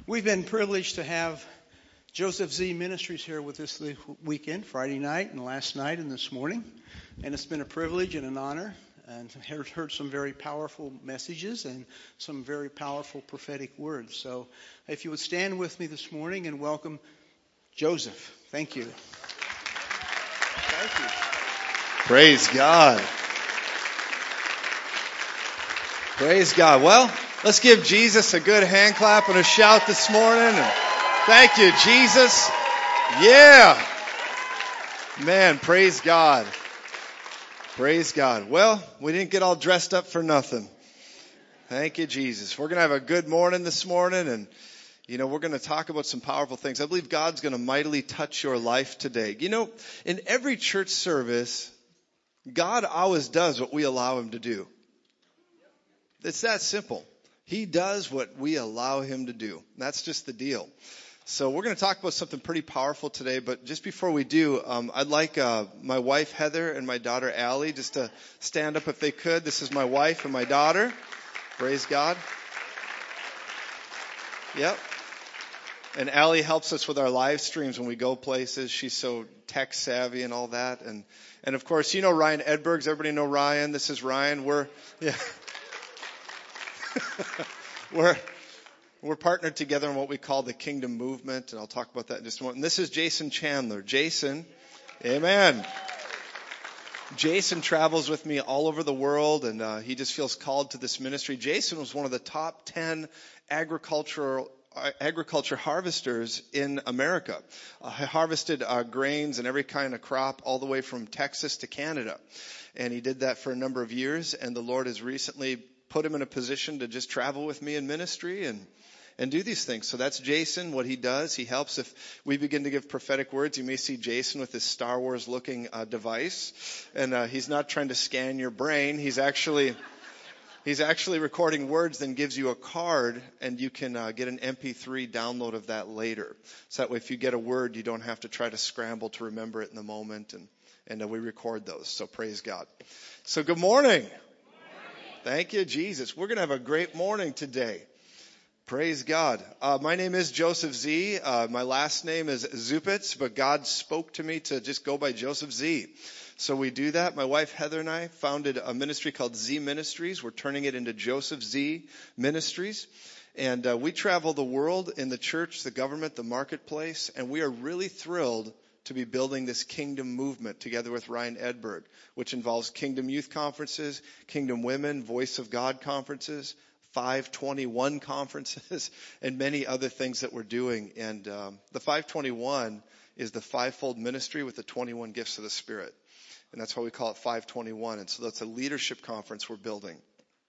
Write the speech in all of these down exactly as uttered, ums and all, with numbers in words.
We've been privileged to have Joseph Z Ministries here with us this weekend, Friday night and last night and this morning. And it's been a privilege and an honor, and heard, heard some very powerful messages and some very powerful prophetic words. So if you would stand with me this morning and welcome Joseph. Thank you. Thank you. Praise God. Praise God. Well, let's give Jesus a good hand clap and a shout this morning. And thank you, Jesus. Yeah. Man, praise God. Praise God. Well, we didn't get all dressed up for nothing. Thank you, Jesus. We're going to have a good morning this morning, and you know, we're going to talk about some powerful things. I believe God's going to mightily touch your life today. You know, in every church service, God always does what we allow him to do. It's that simple. He does what we allow him to do. That's just the deal. So we're going to talk about something pretty powerful today, but just before we do, um, I'd like uh, my wife Heather and my daughter Allie just to stand up if they could. This is my wife and my daughter. Praise God. Yep. And Allie helps us with our live streams when we go places. She's so tech savvy and all that. And and of course, you know Ryan Edbergs. Everybody know Ryan. This is Ryan. We're yeah. we're we're partnered together in what we call the Kingdom Movement, and I'll talk about that in just a moment. And this is Jason Chandler. Jason, amen. Jason travels with me all over the world, and uh, he just feels called to this ministry. Jason was one of the top ten agricultural agriculture harvesters in America. Uh, he harvested uh, grains and every kind of crop all the way from Texas to Canada, and he did that for a number of years. And the Lord has recently put him in a position to just travel with me in ministry and and do these things. So that's Jason, what he does. He helps. If we begin to give prophetic words, you may see Jason with his Star Wars looking uh, device. And uh, he's not trying to scan your brain. He's actually he's actually recording words, then gives you a card, and you can uh, get an M P three download of that later. So that way if you get a word, you don't have to try to scramble to remember it in the moment. And, and uh, we record those. So praise God. So good morning. Thank you, Jesus. We're going to have a great morning today. Praise God. Uh, my name is Joseph Z. Uh, my last name is Zupitz, but God spoke to me to just go by Joseph Z. So we do that. My wife Heather and I founded a ministry called Z Ministries. We're turning it into Joseph Z Ministries. And uh, we travel the world in the church, the government, the marketplace, and we are really thrilled to be building this kingdom movement together with Ryan Edberg, which involves Kingdom Youth Conferences, Kingdom Women, Voice of God conferences, five twenty-one conferences, and many other things that we're doing. And um, the five twenty-one is the fivefold ministry with the twenty-one gifts of the Spirit. And that's why we call it five twenty-one. And so that's a leadership conference we're building.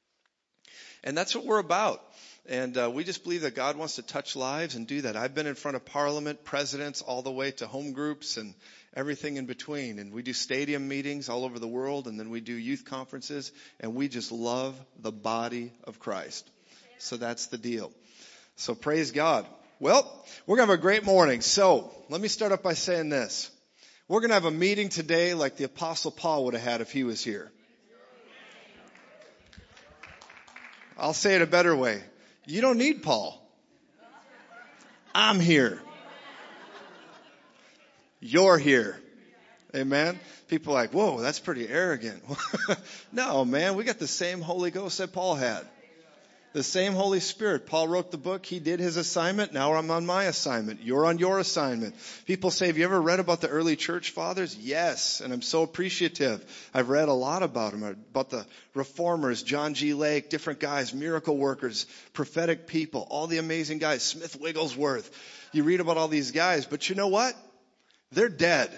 And that's what we're about. And uh, we just believe that God wants to touch lives and do that. I've been in front of Parliament, presidents, all the way to home groups and everything in between. And we do stadium meetings all over the world, and then we do youth conferences, and we just love the body of Christ. So that's the deal. So praise God. Well, we're going to have a great morning. So let me start up by saying this. We're going to have a meeting today like the Apostle Paul would have had if he was here. I'll say it a better way. You don't need Paul. I'm here. You're here. Amen. People are like, whoa, that's pretty arrogant. No, man, we got the same Holy Ghost that Paul had. The same Holy Spirit. Paul wrote the book. He did his assignment. Now I'm on my assignment. You're on your assignment. People say, have you ever read about the early church fathers? Yes. And I'm so appreciative. I've read a lot about them, about the reformers, John G. Lake, different guys, miracle workers, prophetic people, all the amazing guys, Smith Wigglesworth. You read about all these guys, but you know what? They're dead.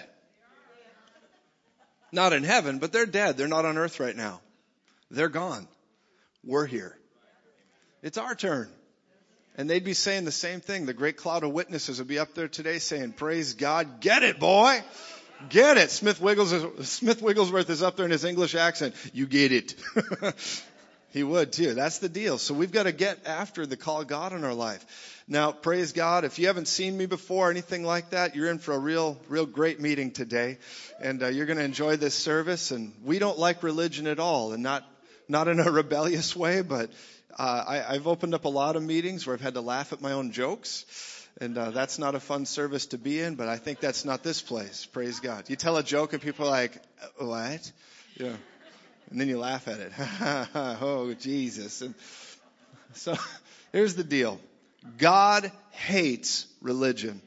Not in heaven, but they're dead. They're not on earth right now. They're gone. We're here. It's our turn. And they'd be saying the same thing. The great cloud of witnesses would be up there today saying, praise God, get it, boy. Get it. Smith Wigglesworth, Smith Wigglesworth is up there in his English accent. You get it. He would too. That's the deal. So we've got to get after the call of God in our life. Now, praise God. If you haven't seen me before or anything like that, you're in for a real, real great meeting today. And uh, you're going to enjoy this service. And we don't like religion at all. And not, not in a rebellious way, but Uh, I, I've opened up a lot of meetings where I've had to laugh at my own jokes. And uh, that's not a fun service to be in, but I think that's not this place. Praise God. You tell a joke and people are like, what? Yeah. And then you laugh at it. Oh, Jesus. And so here's the deal. God hates religion.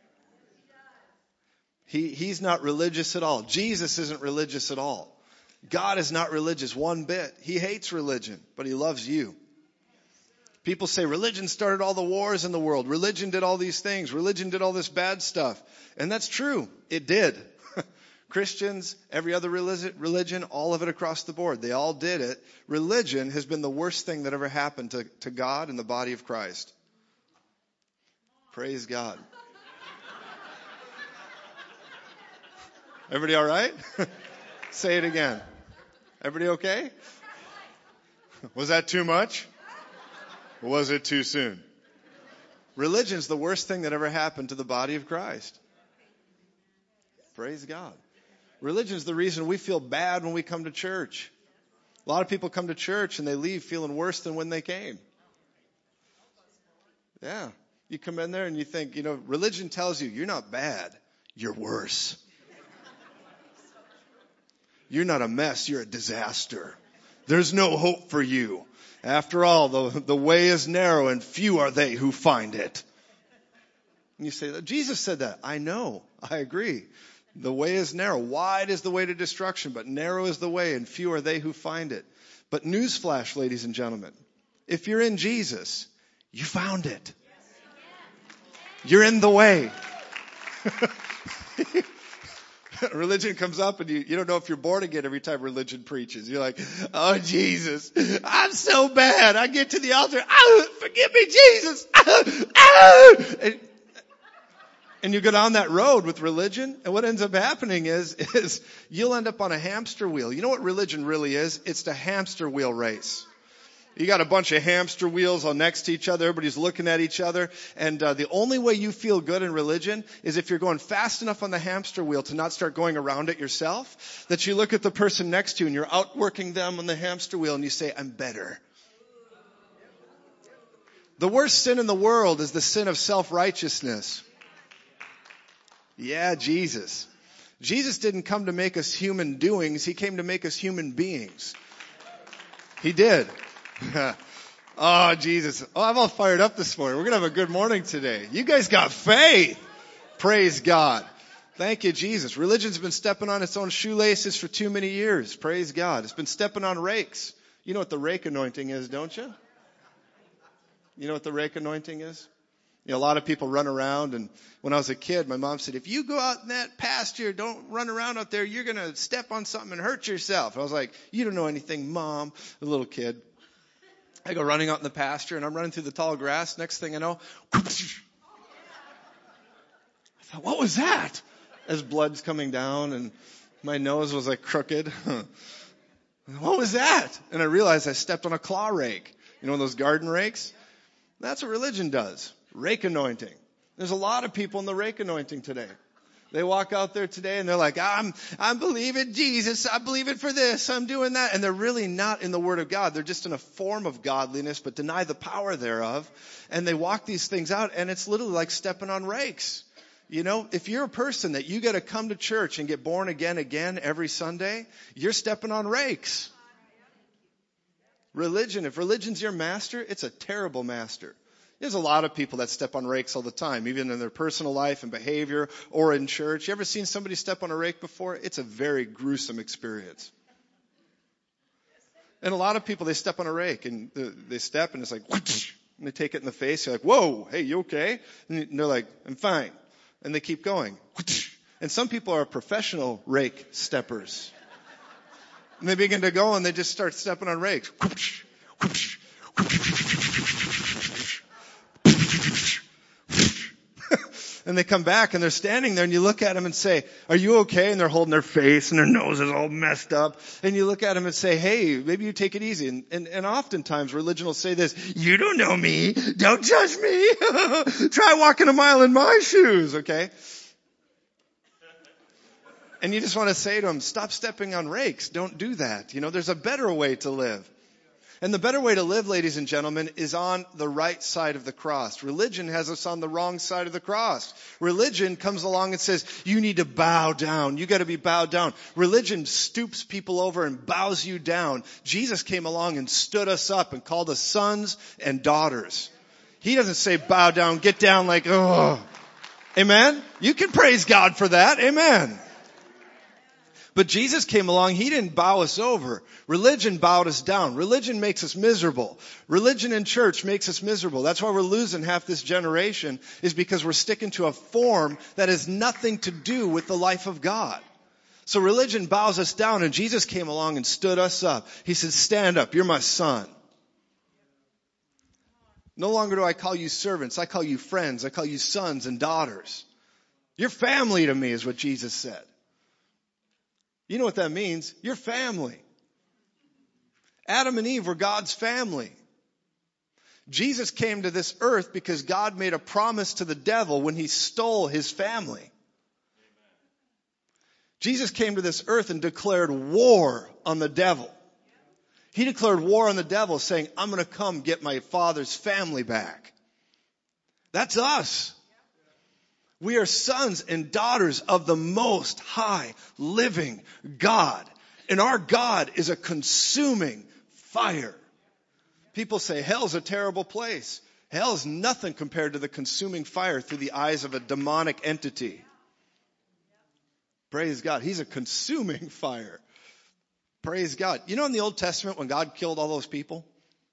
He, he's not religious at all. Jesus isn't religious at all. God is not religious one bit. He hates religion, but he loves you. People say religion started all the wars in the world. Religion did all these things. Religion did all this bad stuff. And that's true. It did. Christians, every other religion, all of it across the board. They all did it. Religion has been the worst thing that ever happened to, to God and the body of Christ. Praise God. Everybody all right? Say it again. Everybody okay? Was that too much? Or was it too soon? Religion's the worst thing that ever happened to the body of Christ. Praise God. Religion's the reason we feel bad when we come to church. A lot of people come to church and they leave feeling worse than when they came. Yeah. You come in there and you think, you know, religion tells you you're not bad, you're worse. You're not a mess, you're a disaster. There's no hope for you. After all, the, the way is narrow and few are they who find it. And you say, Jesus said that. I know. I agree. The way is narrow. Wide is the way to destruction, but narrow is the way and few are they who find it. But newsflash, ladies and gentlemen, if you're in Jesus, you found it. You're in the way. Religion comes up and you, you don't know if you're born again every time religion preaches. You're like, oh, Jesus, I'm so bad. I get to the altar. Oh, forgive me, Jesus. Oh, oh. And, and you go down that road with religion. And what ends up happening is, is you'll end up on a hamster wheel. You know what religion really is? It's the hamster wheel race. You got a bunch of hamster wheels all next to each other. Everybody's looking at each other. And uh, the only way you feel good in religion is if you're going fast enough on the hamster wheel to not start going around it yourself, that you look at the person next to you and you're outworking them on the hamster wheel and you say, I'm better. The worst sin in the world is the sin of self-righteousness. Yeah, Jesus. Jesus didn't come to make us human doings. He came to make us human beings. He did. Oh, Jesus. Oh, I'm all fired up this morning. We're going to have a good morning today. You guys got faith. Praise God. Thank you, Jesus. Religion's been stepping on its own shoelaces for too many years. Praise God. It's been stepping on rakes. You know what the rake anointing is, don't you? You know what the rake anointing is? You know, a lot of people run around, and when I was a kid, my mom said, if you go out in that pasture, don't run around out there, you're going to step on something and hurt yourself. I was like, you don't know anything, Mom. A little kid. I go running out in the pasture, and I'm running through the tall grass. Next thing I know, I thought, what was that? As blood's coming down, and my nose was like crooked. What was that? And I realized I stepped on a claw rake. You know, those garden rakes? That's what religion does. Rake anointing. There's a lot of people in the rake anointing today. They walk out there today and they're like, I'm, I'm believing Jesus. I'm believing for this. I'm doing that. And they're really not in the Word of God. They're just in a form of godliness, but deny the power thereof. And they walk these things out, and it's literally like stepping on rakes. You know, if you're a person that you got to come to church and get born again again every Sunday, you're stepping on rakes. Religion, if religion's your master, it's a terrible master. There's a lot of people that step on rakes all the time, even in their personal life and behavior or in church. You ever seen somebody step on a rake before? It's a very gruesome experience. And a lot of people, they step on a rake and they step and it's like, whoosh, and they take it in the face. You're like, whoa, hey, you okay? And they're like, I'm fine. And they keep going. Whoosh. And some people are professional rake steppers. And they begin to go and they just start stepping on rakes. Whoosh, whoosh, and they come back and they're standing there and you look at them and say, are you okay? And they're holding their face and their nose is all messed up. And you look at them and say, hey, maybe you take it easy. And, and, and oftentimes religion will say this, you don't know me. Don't judge me. Try walking a mile in my shoes. Okay. And you just want to say to them, stop stepping on rakes. Don't do that. You know, there's a better way to live. And the better way to live, ladies and gentlemen, is on the right side of the cross. Religion has us on the wrong side of the cross. Religion comes along and says, you need to bow down. You got to be bowed down. Religion stoops people over and bows you down. Jesus came along and stood us up and called us sons and daughters. He doesn't say bow down, get down like, oh. Amen? You can praise God for that. Amen. But Jesus came along, He didn't bow us over. Religion bowed us down. Religion makes us miserable. Religion in church makes us miserable. That's why we're losing half this generation, is because we're sticking to a form that has nothing to do with the life of God. So religion bows us down, and Jesus came along and stood us up. He said, stand up, you're my son. No longer do I call you servants, I call you friends, I call you sons and daughters. You're family to me, is what Jesus said. You know what that means? You're family. Adam and Eve were God's family. Jesus came to this earth because God made a promise to the devil when he stole his family. Jesus came to this earth and declared war on the devil. He declared war on the devil, saying, I'm going to come get my Father's family back. That's us. We are sons and daughters of the Most High living God. And our God is a consuming fire. People say hell's a terrible place. Hell is nothing compared to the consuming fire through the eyes of a demonic entity. Praise God. He's a consuming fire. Praise God. You know in the Old Testament when God killed all those people?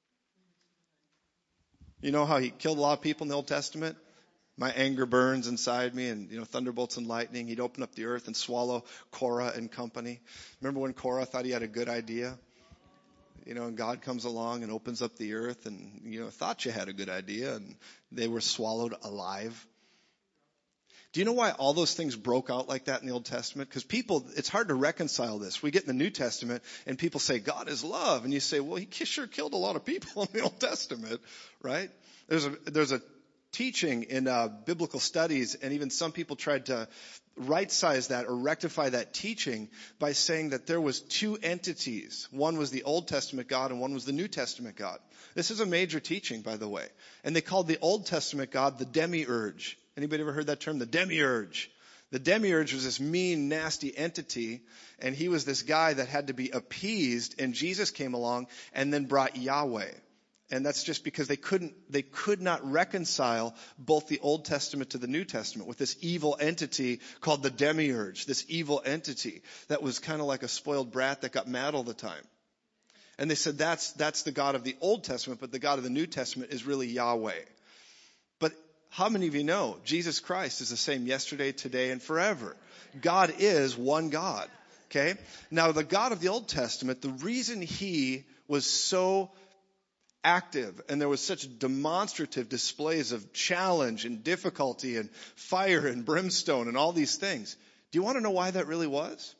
You know how He killed a lot of people in the Old Testament? My anger burns inside me, and, you know, thunderbolts and lightning. He'd open up the earth and swallow Korah and company. Remember when Korah thought he had a good idea? You know, and God comes along and opens up the earth and, you know, thought you had a good idea, and they were swallowed alive. Do you know why all those things broke out like that in the Old Testament? Because people, it's hard to reconcile this. We get in the New Testament and people say, God is love. And you say, well, He sure killed a lot of people in the Old Testament, right? There's a, there's a teaching in uh, biblical studies, and even some people tried to right-size that or rectify that teaching by saying that there was two entities. One was the Old Testament God and one was the New Testament God. This is a major teaching, by the way. And they called the Old Testament God the demiurge. Anybody ever heard that term? The demiurge. The demiurge was this mean, nasty entity, and he was this guy that had to be appeased, and Jesus came along and then brought Yahweh. And that's just because they couldn't, they could not reconcile both the Old Testament to the New Testament with this evil entity called the demiurge, this evil entity that was kind of like a spoiled brat that got mad all the time. And they said that's, that's the God of the Old Testament, but the God of the New Testament is really Yahweh. But how many of you know Jesus Christ is the same yesterday, today, and forever? God is one God. Okay? Now the God of the Old Testament, the reason He was so active and there was such demonstrative displays of challenge and difficulty and fire and brimstone and all these things. Do you want to know why that really was?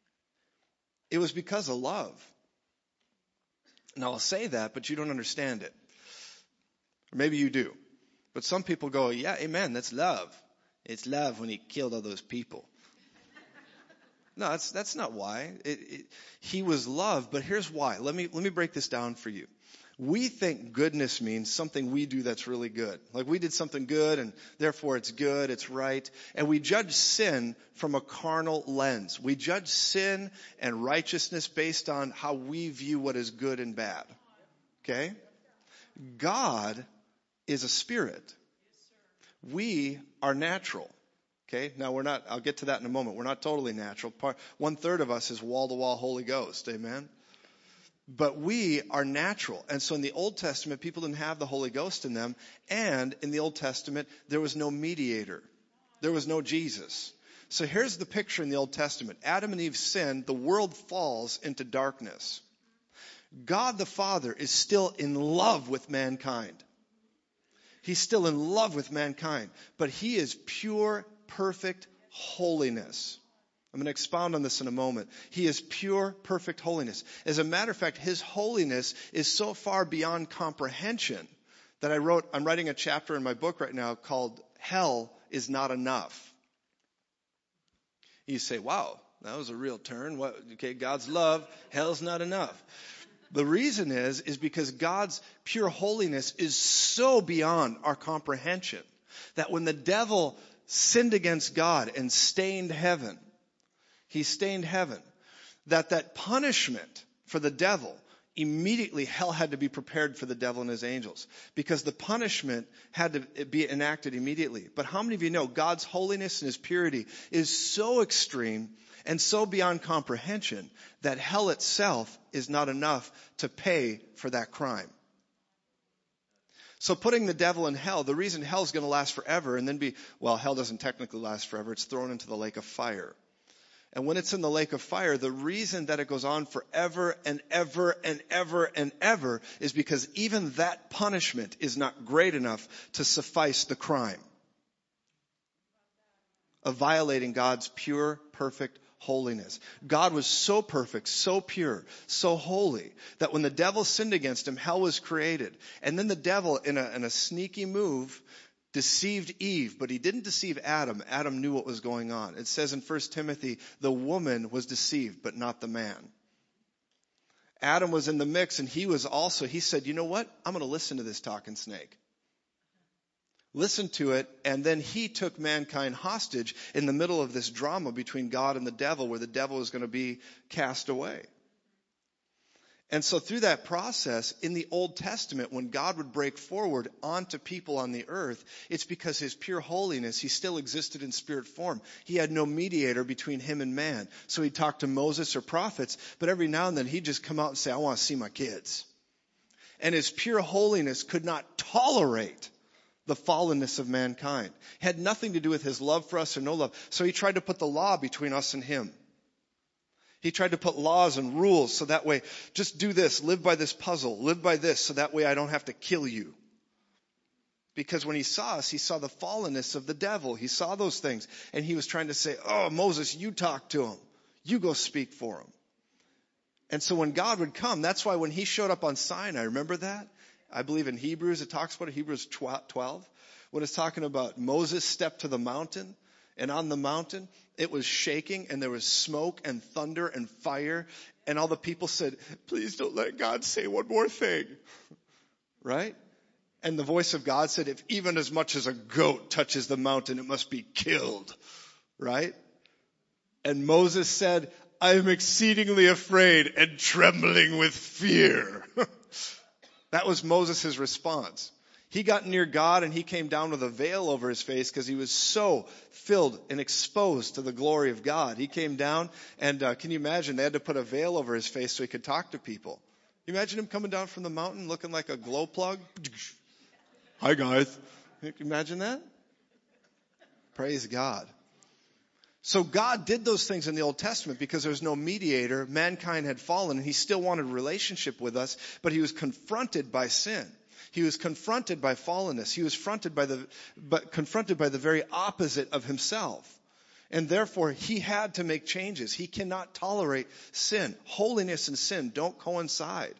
It was because of love. Now I'll say that, but you don't understand it. Or maybe you do. But some people go, yeah, amen, that's love. It's love when He killed all those people. No, that's that's not why. It, it, he was love, but here's why. Let me let me break this down for you. We think goodness means something we do that's really good. Like we did something good and therefore it's good, it's right. And we judge sin from a carnal lens. We judge sin and righteousness based on how we view what is good and bad. Okay? God is a spirit. We are natural. Okay? Now we're not, I'll get to that in a moment. We're not totally natural. Part, one third of us is wall-to-wall Holy Ghost. Amen? But we are natural. And so in the Old Testament, people didn't have the Holy Ghost in them. And in the Old Testament, there was no mediator. There was no Jesus. So here's the picture in the Old Testament. Adam and Eve sinned. The world falls into darkness. God the Father is still in love with mankind. He's still in love with mankind. But He is pure, perfect holiness. I'm going to expound on this in a moment. He is pure, perfect holiness. As a matter of fact, His holiness is so far beyond comprehension that I wrote, I'm writing a chapter in my book right now called Hell is Not Enough. You say, wow, that was a real turn. What, okay, God's love, hell's not enough. The reason is, is because God's pure holiness is so beyond our comprehension that when the devil sinned against God and stained heaven, he stained heaven, that that punishment for the devil, immediately hell had to be prepared for the devil and his angels because the punishment had to be enacted immediately. But how many of you know God's holiness and his purity is so extreme and so beyond comprehension that hell itself is not enough to pay for that crime? So putting the devil in hell, the reason hell is going to last forever and then be, well, hell doesn't technically last forever. It's thrown into the lake of fire. And when it's in the lake of fire, the reason that it goes on forever and ever and ever and ever is because even that punishment is not great enough to suffice the crime of violating God's pure, perfect holiness. God was so perfect, so pure, so holy that when the devil sinned against him, hell was created. And then the devil, in a, in a sneaky move, deceived Eve, but he didn't deceive Adam. Adam knew what was going on. It says in First Timothy, the woman was deceived, but not the man. Adam was in the mix, and he was also, he said, you know what? I'm going to listen to this talking snake. Listen to it, and then he took mankind hostage in the middle of this drama between God and the devil, where the devil is going to be cast away. And so through that process, in the Old Testament, when God would break forward onto people on the earth, it's because his pure holiness, he still existed in spirit form. He had no mediator between him and man. So he'd talk to Moses or prophets, but every now and then he'd just come out and say, I want to see my kids. And his pure holiness could not tolerate the fallenness of mankind. It had nothing to do with his love for us or no love. So he tried to put the law between us and him. He tried to put laws and rules so that way, just do this, live by this puzzle, live by this, so that way I don't have to kill you. Because when he saw us, he saw the fallenness of the devil. He saw those things. And he was trying to say, oh, Moses, you talk to him. You go speak for him. And so when God would come, that's why when he showed up on Sinai, remember that? I believe in Hebrews, it talks about it, Hebrews twelve, when it's talking about Moses stepped to the mountain, and on the mountain, it was shaking, and there was smoke and thunder and fire, and all the people said, please don't let God say one more thing. Right? And the voice of God said, if even as much as a goat touches the mountain, it must be killed. Right? And Moses said, I am exceedingly afraid and trembling with fear. That was Moses' response. He got near God and he came down with a veil over his face because he was so filled and exposed to the glory of God. He came down and uh, can you imagine? They had to put a veil over his face so he could talk to people. Can you imagine him coming down from the mountain looking like a glow plug? Hi guys. Can you imagine that? Praise God. So God did those things in the Old Testament because there was no mediator. Mankind had fallen and he still wanted a relationship with us, but he was confronted by sin. He was confronted by fallenness. He was confronted by the, but confronted by the very opposite of himself. And therefore, he had to make changes. He cannot tolerate sin. Holiness and sin don't coincide.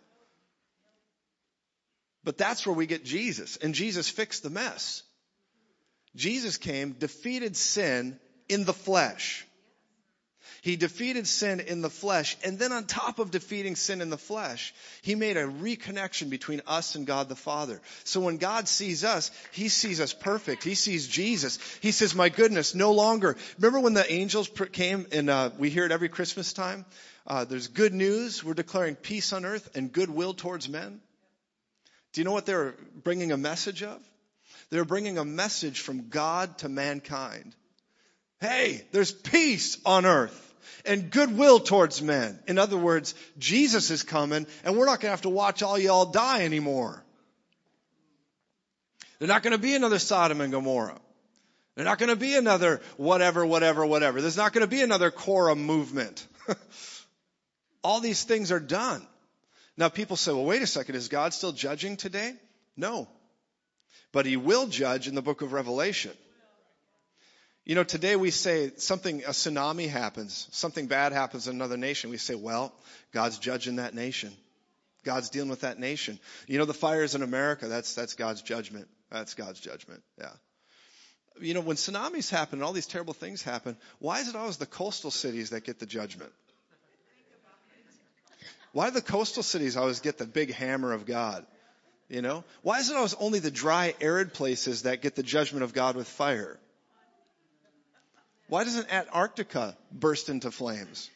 But that's where we get Jesus. And Jesus fixed the mess. Jesus came, defeated sin in the flesh. He defeated sin in the flesh. And then on top of defeating sin in the flesh, he made a reconnection between us and God the Father. So when God sees us, he sees us perfect. He sees Jesus. He says, my goodness, no longer. Remember when the angels came and uh, we hear it every Christmas time? Uh, there's good news. We're declaring peace on earth and goodwill towards men. Do you know what they're bringing a message of? They're bringing a message from God to mankind. Hey, there's peace on earth and goodwill towards men. In other words, Jesus is coming and we're not going to have to watch all y'all die anymore. There's not going to be another Sodom and Gomorrah. There's not going to be another whatever, whatever, whatever. There's not going to be another Korah movement. All these things are done. Now people say, well, wait a second. Is God still judging today? No. But he will judge in the book of Revelation. You know, today we say something, a tsunami happens, something bad happens in another nation. We say, well, God's judging that nation. God's dealing with that nation. You know, the fires in America, that's, that's God's judgment. That's God's judgment. Yeah. You know, when tsunamis happen and all these terrible things happen, why is it always the coastal cities that get the judgment? Why do the coastal cities always get the big hammer of God? You know? Why is it always only the dry, arid places that get the judgment of God with fire? Why doesn't Antarctica burst into flames?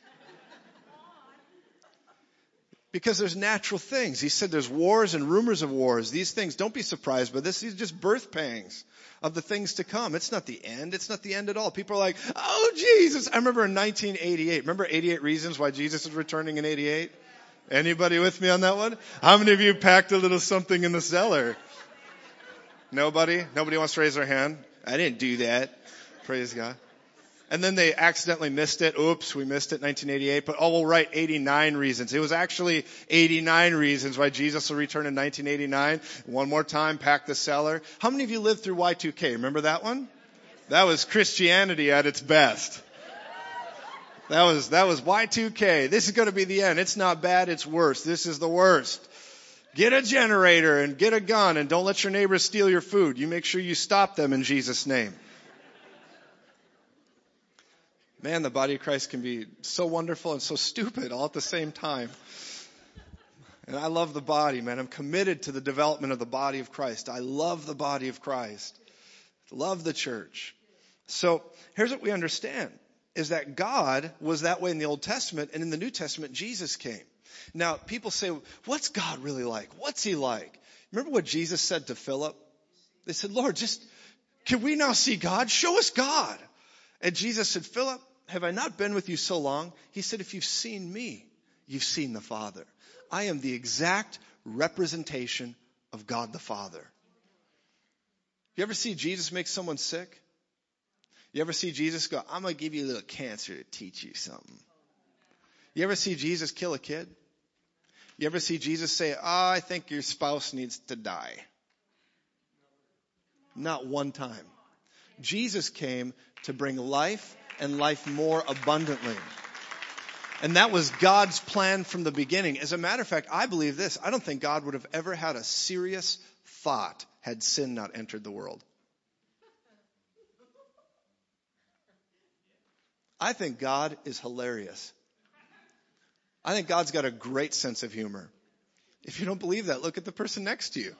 Because there's natural things. He said there's wars and rumors of wars. These things, don't be surprised by this. These are just birth pangs of the things to come. It's not the end. It's not the end at all. People are like, oh, Jesus. I remember in nineteen eighty-eight. Remember eighty-eight Reasons Why Jesus is Returning in eighty-eight? Anybody with me on that one? How many of you packed a little something in the cellar? Nobody? Nobody wants to raise their hand? I didn't do that. Praise God. And then they accidentally missed it. Oops, we missed it, nineteen eighty-eight. But oh, we'll write eighty-nine reasons. It was actually eighty-nine reasons why Jesus will return in nineteen eighty-nine. One more time, pack the cellar. How many of you lived through Y two K? Remember that one? That was Christianity at its best. That was, that was Y two K. This is going to be the end. It's not bad, it's worse. This is the worst. Get a generator and get a gun and don't let your neighbors steal your food. You make sure you stop them in Jesus' name. Man, the body of Christ can be so wonderful and so stupid all at the same time. And I love the body, man. I'm committed to the development of the body of Christ. I love the body of Christ. Love the church. So here's what we understand, is that God was that way in the Old Testament, and in the New Testament, Jesus came. Now, people say, what's God really like? What's he like? Remember what Jesus said to Philip? They said, Lord, just, can we now see God? Show us God. And Jesus said, Philip, have I not been with you so long? He said, if you've seen me, you've seen the Father. I am the exact representation of God the Father. You ever see Jesus make someone sick? You ever see Jesus go, I'm going to give you a little cancer to teach you something? You ever see Jesus kill a kid? You ever see Jesus say, oh, I think your spouse needs to die? Not one time. Jesus came to bring life and life more abundantly. And that was God's plan from the beginning. As a matter of fact, I believe this. I don't think God would have ever had a serious thought had sin not entered the world. I think God is hilarious. I think God's got a great sense of humor. If you don't believe that, look at the person next to you.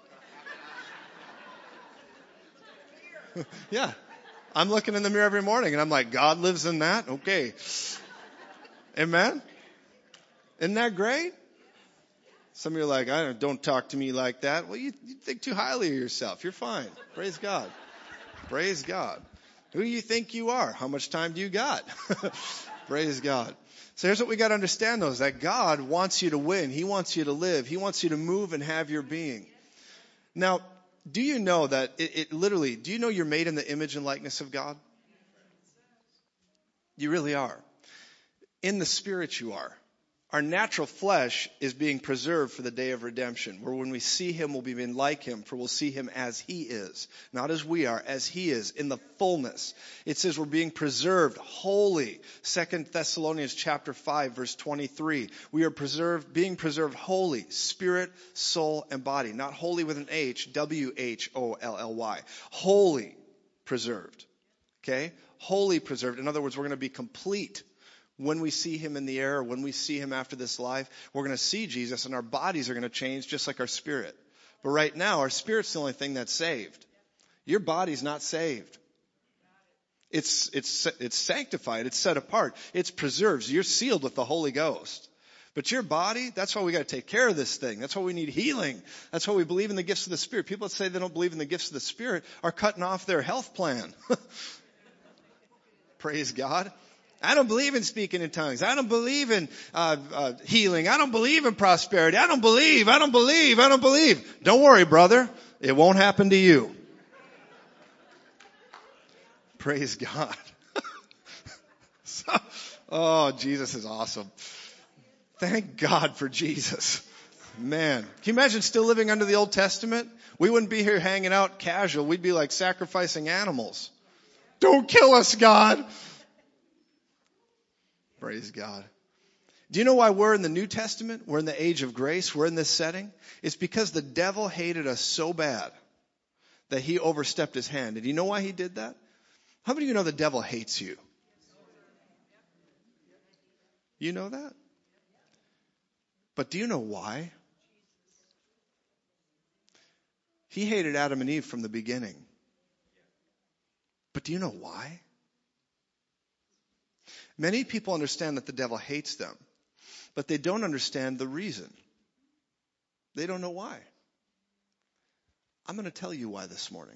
Yeah. I'm looking in the mirror every morning and I'm like, God lives in that? Okay. Amen? Isn't that great? Some of you are like, I don't, don't talk to me like that. Well, you, you think too highly of yourself. You're fine. Praise God. Praise God. Who do you think you are? How much time do you got? Praise God. So here's what we got to understand, though, is that God wants you to win. He wants you to live. He wants you to move and have your being. Now, do you know that it, it literally, do you know you're made in the image and likeness of God? You really are. In the spirit you are. Our natural flesh is being preserved for the day of redemption, where when we see him, we'll be made like him, for we'll see him as he is. Not as we are, as he is, in the fullness. It says we're being preserved holy. Second Thessalonians chapter five, verse twenty-three. We are preserved, being preserved holy, spirit, soul, and body. Not holy with an H, W H O L L Y. Holy preserved. Okay? Holy preserved. In other words, we're going to be complete. When we see him in the air, or when we see him after this life, we're going to see Jesus and our bodies are going to change just like our spirit. But right now, our spirit's the only thing that's saved. Your body's not saved. It's, it's, it's sanctified. It's set apart. It's preserved. You're sealed with the Holy Ghost. But your body, that's why we got to take care of this thing. That's why we need healing. That's why we believe in the gifts of the Spirit. People that say they don't believe in the gifts of the Spirit are cutting off their health plan. Praise God. I don't believe in speaking in tongues. I don't believe in uh, uh, healing. I don't believe in prosperity. I don't believe. I don't believe. I don't believe. Don't worry, brother. It won't happen to you. Praise God. So, oh, Jesus is awesome. Thank God for Jesus. Man, can you imagine still living under the Old Testament? We wouldn't be here hanging out casual. We'd be like sacrificing animals. Don't kill us, God. Praise God. Do you know why we're in the New Testament? We're in the age of grace. We're in this setting. It's because the devil hated us so bad that he overstepped his hand. And do you know why he did that? How many of you know the devil hates you? You know that? But do you know why? He hated Adam and Eve from the beginning. But do you know why? Many people understand that the devil hates them, but they don't understand the reason. They don't know why. I'm going to tell you why this morning.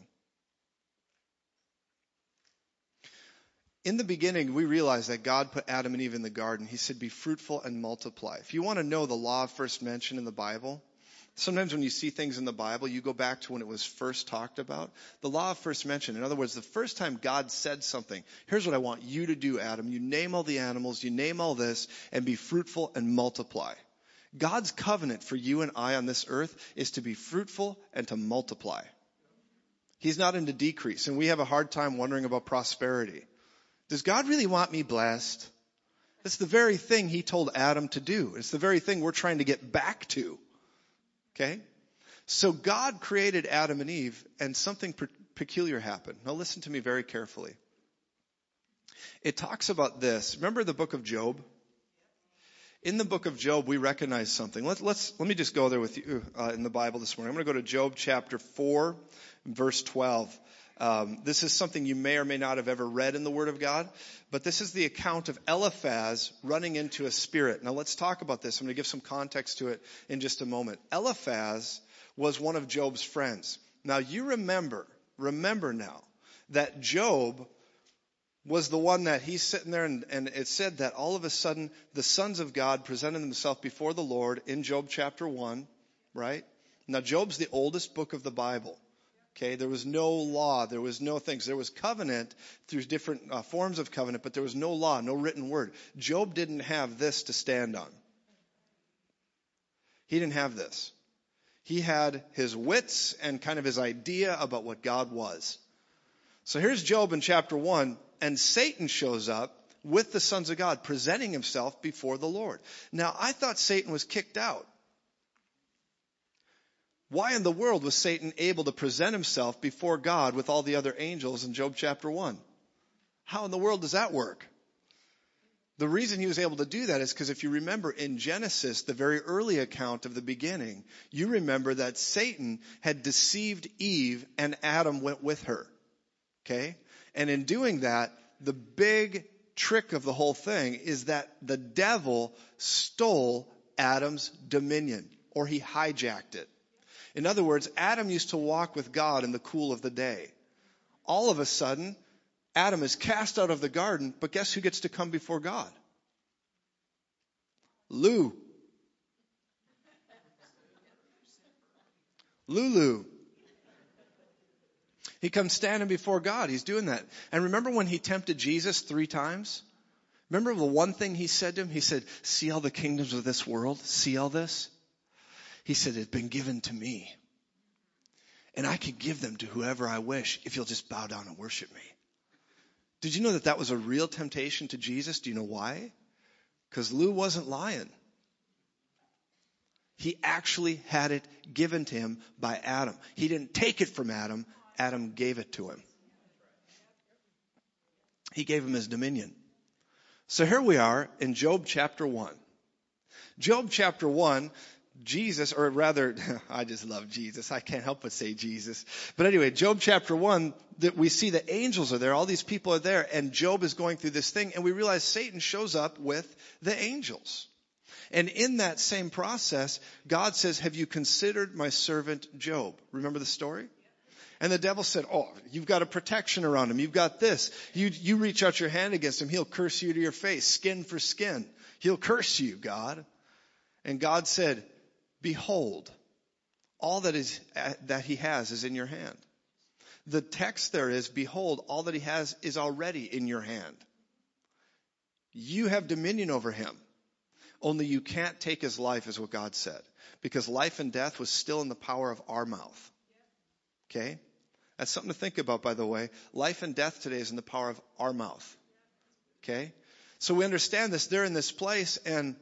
In the beginning, we realized that God put Adam and Eve in the garden. He said, be fruitful and multiply. If you want to know the law of first mention in the Bible, sometimes when you see things in the Bible, you go back to when it was first talked about. The law of first mention. In other words, the first time God said something, here's what I want you to do, Adam. You name all the animals, you name all this, and be fruitful and multiply. God's covenant for you and I on this earth is to be fruitful and to multiply. He's not into decrease, and we have a hard time wondering about prosperity. Does God really want me blessed? That's the very thing he told Adam to do. It's the very thing we're trying to get back to. Okay? So God created Adam and Eve, and something per- peculiar happened. Now listen to me very carefully. It talks about this. Remember the book of Job? In the book of Job, we recognize something. Let's, let's, let me just go there with you uh, in the Bible this morning. I'm going to go to Job chapter four, verse twelve. Um, this is something you may or may not have ever read in the Word of God, but this is the account of Eliphaz running into a spirit. Now let's talk about this. I'm going to give some context to it in just a moment. Eliphaz was one of Job's friends. Now you remember, remember now, that Job was the one that he's sitting there and, and it said that all of a sudden the sons of God presented themselves before the Lord in Job chapter one, right? Now Job's the oldest book of the Bible. Okay, there was no law, there was no things. There was covenant through different uh, forms of covenant, but there was no law, no written word. Job didn't have this to stand on. He didn't have this. He had his wits and kind of his idea about what God was. So here's Job in chapter one, and Satan shows up with the sons of God, presenting himself before the Lord. Now, I thought Satan was kicked out. Why in the world was Satan able to present himself before God with all the other angels in Job chapter one? How in the world does that work? The reason he was able to do that is because if you remember in Genesis, the very early account of the beginning, you remember that Satan had deceived Eve and Adam went with her. Okay? And in doing that, the big trick of the whole thing is that the devil stole Adam's dominion, or he hijacked it. In other words, Adam used to walk with God in the cool of the day. All of a sudden, Adam is cast out of the garden, but guess who gets to come before God? Lou. Lulu. He comes standing before God. He's doing that. And remember when he tempted Jesus three times? Remember the one thing he said to him? He said, see all the kingdoms of this world? See all this? He said, it's been given to me. And I can give them to whoever I wish if you'll just bow down and worship me. Did you know that that was a real temptation to Jesus? Do you know why? Because Lou wasn't lying. He actually had it given to him by Adam. He didn't take it from Adam. Adam gave it to him. He gave him his dominion. So here we are in Job chapter one. Job chapter one, Jesus, or rather, I just love Jesus. I can't help but say Jesus. But anyway, Job chapter one, that we see the angels are there. All these people are there. And Job is going through this thing. And we realize Satan shows up with the angels. And in that same process, God says, have you considered my servant Job? Remember the story? And the devil said, oh, you've got a protection around him. You've got this. You, you reach out your hand against him. He'll curse you to your face, skin for skin. He'll curse you, God. And God said, behold, all that is that he has is in your hand. The text there is, behold, all that he has is already in your hand. You have dominion over him. Only you can't take his life, is what God said. Because life and death was still in the power of our mouth. Okay? That's something to think about, by the way. Life and death today is in the power of our mouth. Okay? So we understand this. They're in this place, and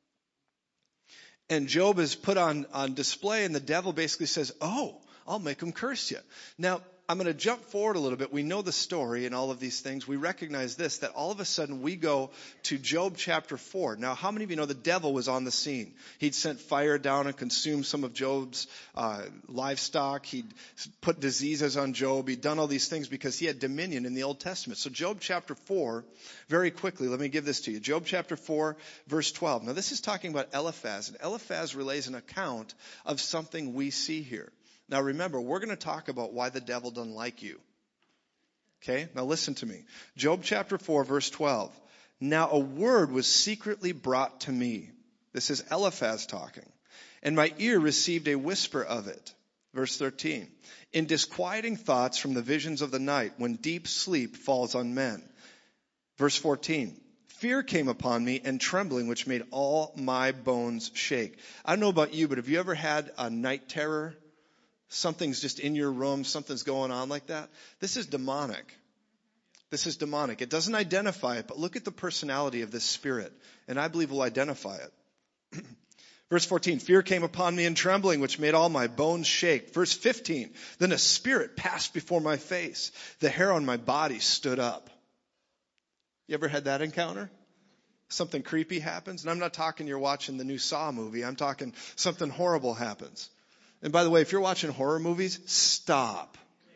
and Job is put on, on display, and the devil basically says, oh, I'll make him curse you. Now, I'm going to jump forward a little bit. We know the story and all of these things. We recognize this, that all of a sudden we go to Job chapter four. Now, how many of you know the devil was on the scene? He'd sent fire down and consumed some of Job's uh, livestock. He'd put diseases on Job. He'd done all these things because he had dominion in the Old Testament. So Job chapter four, very quickly, let me give this to you. Job chapter four, verse twelve. Now, this is talking about Eliphaz. And Eliphaz relays an account of something we see here. Now remember, we're going to talk about why the devil doesn't like you. Okay? Now listen to me. Job chapter four, verse twelve. Now a word was secretly brought to me. This is Eliphaz talking. And my ear received a whisper of it. Verse thirteen. In disquieting thoughts from the visions of the night, when deep sleep falls on men. Verse fourteen. Fear came upon me and trembling, which made all my bones shake. I don't know about you, but have you ever had a night terror? Something's just in your room, something's going on like that. This is demonic. This is demonic. It doesn't identify it, but look at the personality of this spirit, and I believe will identify it. Verse fourteen, fear came upon me and trembling, which made all my bones shake. Verse fifteen, then a spirit passed before my face. The hair on my body stood up. You ever had that encounter? Something creepy happens, and I'm not talking you're watching the new Saw movie. I'm talking something horrible happens. And by the way, if you're watching horror movies, stop.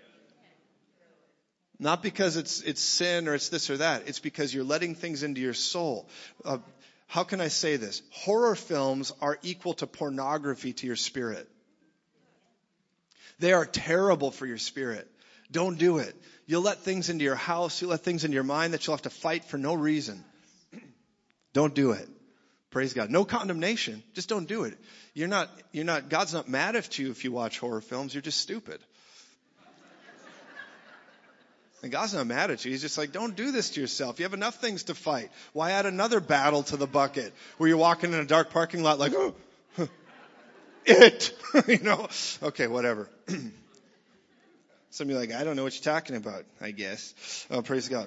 Not because it's it's sin or it's this or that. It's because you're letting things into your soul. Uh, how can I say this? Horror films are equal to pornography to your spirit. They are terrible for your spirit. Don't do it. You'll let things into your house. You'll let things into your mind that you'll have to fight for no reason. Don't do it. Praise God. No condemnation. Just don't do it. You're not, you're not, God's not mad at you if you watch horror films. You're just stupid. And God's not mad at you. He's just like, don't do this to yourself. You have enough things to fight. Why add another battle to the bucket where you're walking in a dark parking lot like, oh, it, you know? Okay, whatever. Some of you are like, I don't know what you're talking about, I guess. Oh, praise God.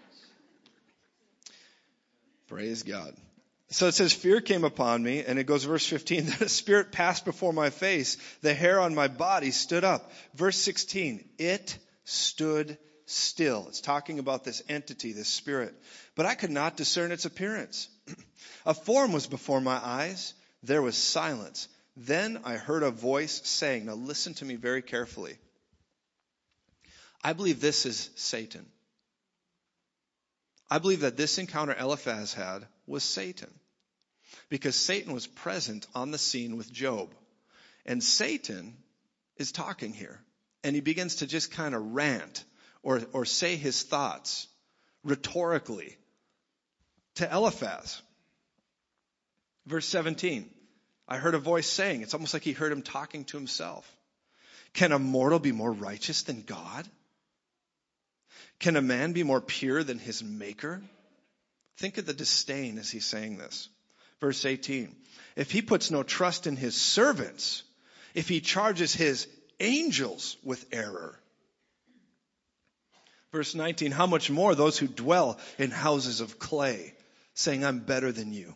Praise God. So it says, fear came upon me, and it goes verse fifteen, then a spirit passed before my face, the hair on my body stood up. Verse sixteen, it stood still. It's talking about this entity, this spirit. But I could not discern its appearance. A form was before my eyes, there was silence. Then I heard a voice saying, now listen to me very carefully. I believe this is Satan. I believe that this encounter Eliphaz had was Satan. Because Satan was present on the scene with Job. And Satan is talking here. And he begins to just kind of rant or, or say his thoughts rhetorically to Eliphaz. Verse seventeen. I heard a voice saying, it's almost like he heard him talking to himself. Can a mortal be more righteous than God? Can a man be more pure than his maker? Think of the disdain as he's saying this. Verse eighteen. If he puts no trust in his servants, if he charges his angels with error. Verse nineteen. How much more those who dwell in houses of clay, saying, I'm better than you.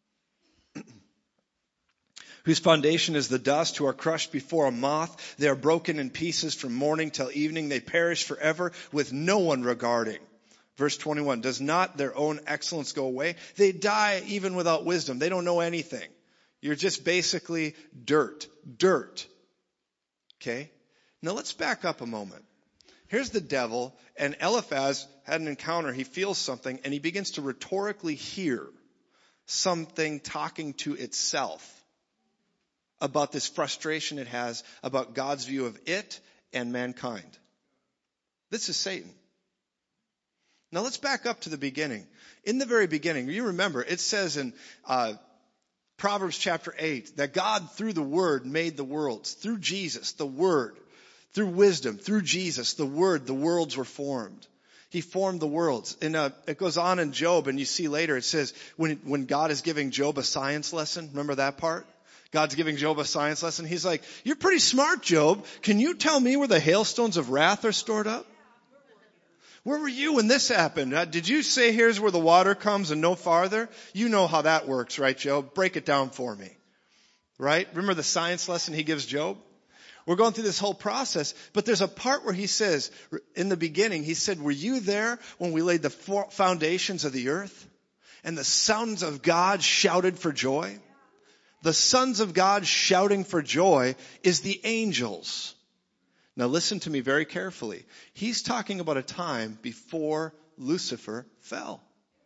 Whose foundation is the dust, who are crushed before a moth. They are broken in pieces from morning till evening. They perish forever with no one regarding. Verse twenty-one, does not their own excellence go away? They die even without wisdom. They don't know anything. You're just basically dirt. Dirt. Okay? Now let's back up a moment. Here's the devil, and Eliphaz had an encounter. He feels something, and he begins to rhetorically hear something talking to itself about this frustration it has about God's view of it and mankind. This is Satan. Now let's back up to the beginning. In the very beginning, you remember, it says in uh, Proverbs chapter eight that God through the Word made the worlds. Through Jesus, the Word. Through wisdom, through Jesus, the Word, the worlds were formed. He formed the worlds. And uh, it goes on in Job, and you see later it says when, when God is giving Job a science lesson, remember that part? God's giving Job a science lesson. He's like, you're pretty smart, Job. Can you tell me where the hailstones of wrath are stored up? Where were you when this happened? Uh, did you say here's where the water comes and no farther? You know how that works, right, Job? Break it down for me. Right? Remember the science lesson he gives Job? We're going through this whole process, but there's a part where he says, in the beginning, he said, were you there when we laid the foundations of the earth? And the sons of God shouted for joy? The sons of God shouting for joy is the angels. Now listen to me very carefully. He's talking about a time before Lucifer fell.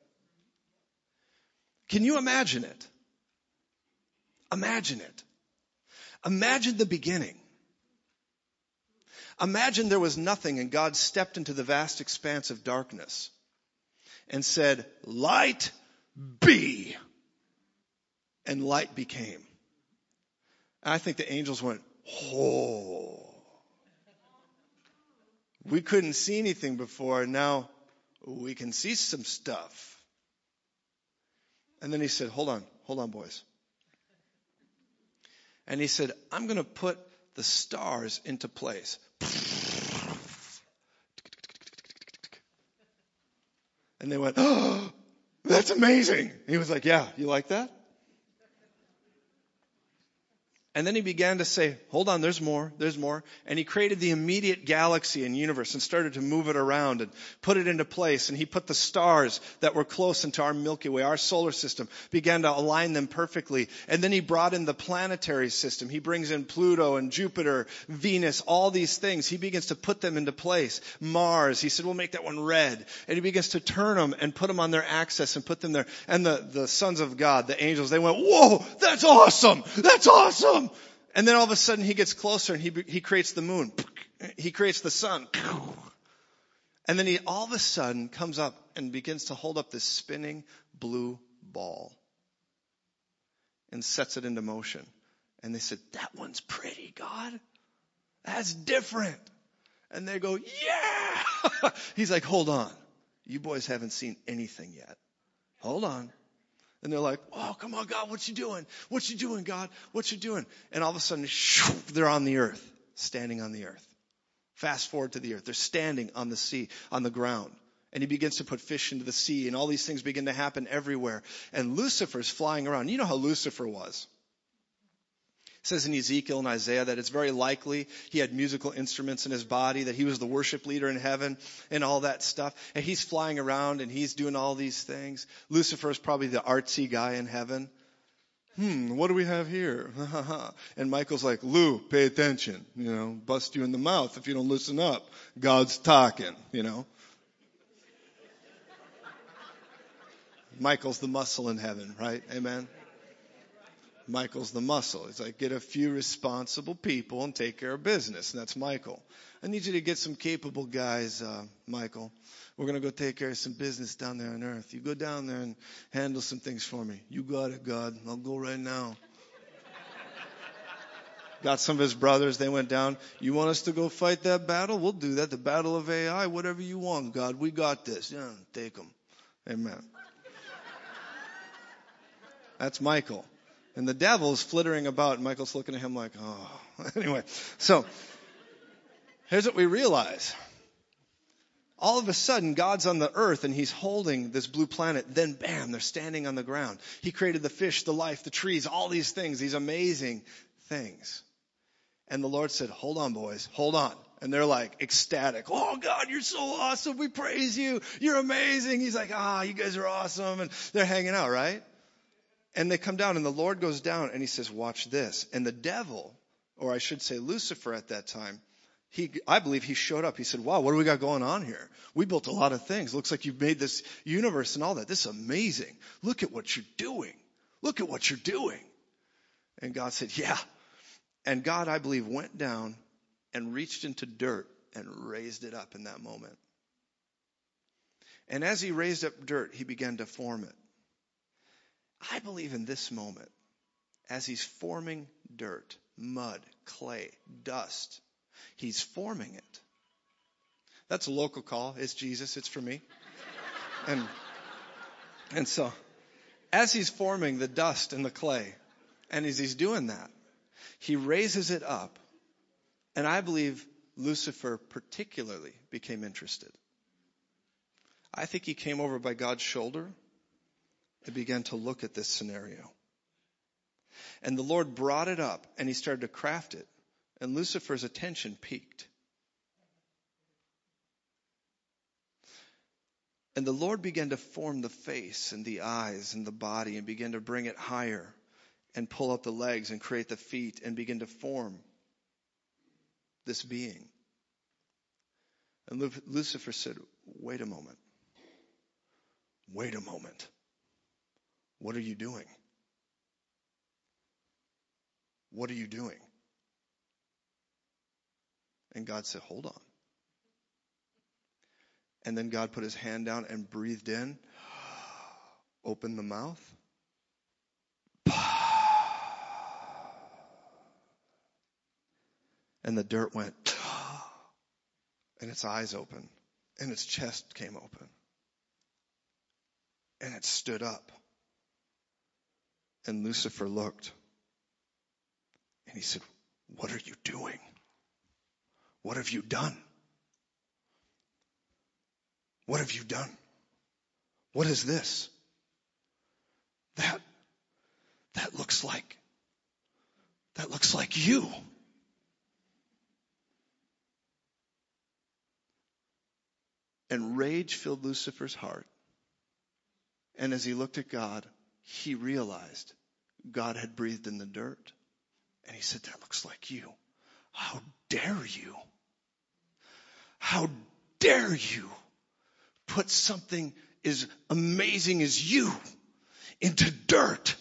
Can you imagine it? Imagine it. Imagine the beginning. Imagine there was nothing and God stepped into the vast expanse of darkness and said, light be. And light became. And I think the angels went, oh. We couldn't see anything before. Now we can see some stuff. And then he said, hold on, hold on, boys. And he said, I'm going to put the stars into place. And they went, oh, that's amazing. He was like, yeah, you like that? And then he began to say, hold on, there's more, there's more. And he created the immediate galaxy and universe and started to move it around and put it into place. And he put the stars that were close into our Milky Way, our solar system, began to align them perfectly. And then he brought in the planetary system. He brings in Pluto and Jupiter, Venus, all these things. He begins to put them into place. Mars, he said, we'll make that one red. And he begins to turn them and put them on their axis and put them there. And the, the sons of God, the angels, they went, whoa, that's awesome, that's awesome. And then all of a sudden he gets closer and he he creates the moon. He creates the sun. And then he all of a sudden comes up and begins to hold up this spinning blue ball and sets it into motion. And they said, that one's pretty, God. That's different. And they go, yeah. He's like, hold on. You boys haven't seen anything yet. Hold on. And they're like, oh, come on, God, what you doing? What you doing, God? What you doing? And all of a sudden, shoo, they're on the earth, standing on the earth. Fast forward to the earth. They're standing on the sea, on the ground. And he begins to put fish into the sea, and all these things begin to happen everywhere. And Lucifer's flying around. You know how Lucifer was. It says in Ezekiel and Isaiah that it's very likely he had musical instruments in his body, that he was the worship leader in heaven and all that stuff. And he's flying around and he's doing all these things. Lucifer is probably the artsy guy in heaven. Hmm, what do we have here? And Michael's like, Lou, pay attention. You know, bust you in the mouth if you don't listen up. God's talking, you know. Michael's the muscle in heaven, right? Amen. Michael's the muscle. It's like, get a few responsible people and take care of business. And that's Michael. I need you to get some capable guys, uh, Michael. We're going to go take care of some business down there on earth. You go down there and handle some things for me. You got it, God. I'll go right now. Got some of his brothers. They went down. You want us to go fight that battle? We'll do that. The battle of A I, whatever you want, God. We got this. Yeah, take them. Amen. That's Michael. And the devil's flittering about, and Michael's looking at him like, oh. Anyway, so here's what we realize. All of a sudden, God's on the earth, and he's holding this blue planet. Then, bam, they're standing on the ground. He created the fish, the life, the trees, all these things, these amazing things. And the Lord said, hold on, boys, hold on. And they're like ecstatic. Oh, God, you're so awesome. We praise you. You're amazing. He's like, ah, you guys are awesome. And they're hanging out, right? And they come down, and the Lord goes down, and he says, watch this. And the devil, or I should say Lucifer at that time, he, I believe he showed up. He said, wow, what do we got going on here? We built a lot of things. Looks like you've made this universe and all that. This is amazing. Look at what you're doing. Look at what you're doing. And God said, yeah. And God, I believe, went down and reached into dirt and raised it up in that moment. And as he raised up dirt, he began to form it. I believe in this moment, as he's forming dirt, mud, clay, dust, he's forming it. That's a local call. It's Jesus. It's for me. And, and so, as he's forming the dust and the clay, and as he's doing that, he raises it up. And I believe Lucifer particularly became interested. I think he came over by God's shoulder and began to look at this scenario. And the Lord brought it up, and he started to craft it. And Lucifer's attention peaked. And the Lord began to form the face and the eyes and the body and began to bring it higher and pull out the legs and create the feet and begin to form this being. And Lucifer said, wait a moment. Wait a moment. What are you doing? What are you doing? And God said, hold on. And then God put his hand down and breathed in, opened the mouth. And the dirt went, and its eyes opened, and its chest came open. And it stood up. And Lucifer looked. And he said, what are you doing? What have you done? What have you done? What is this? That, that looks like, that looks like you. And rage filled Lucifer's heart. And as he looked at God, he realized God had breathed in the dirt. And he said, that looks like you. How dare you? How dare you put something as amazing as you into dirt?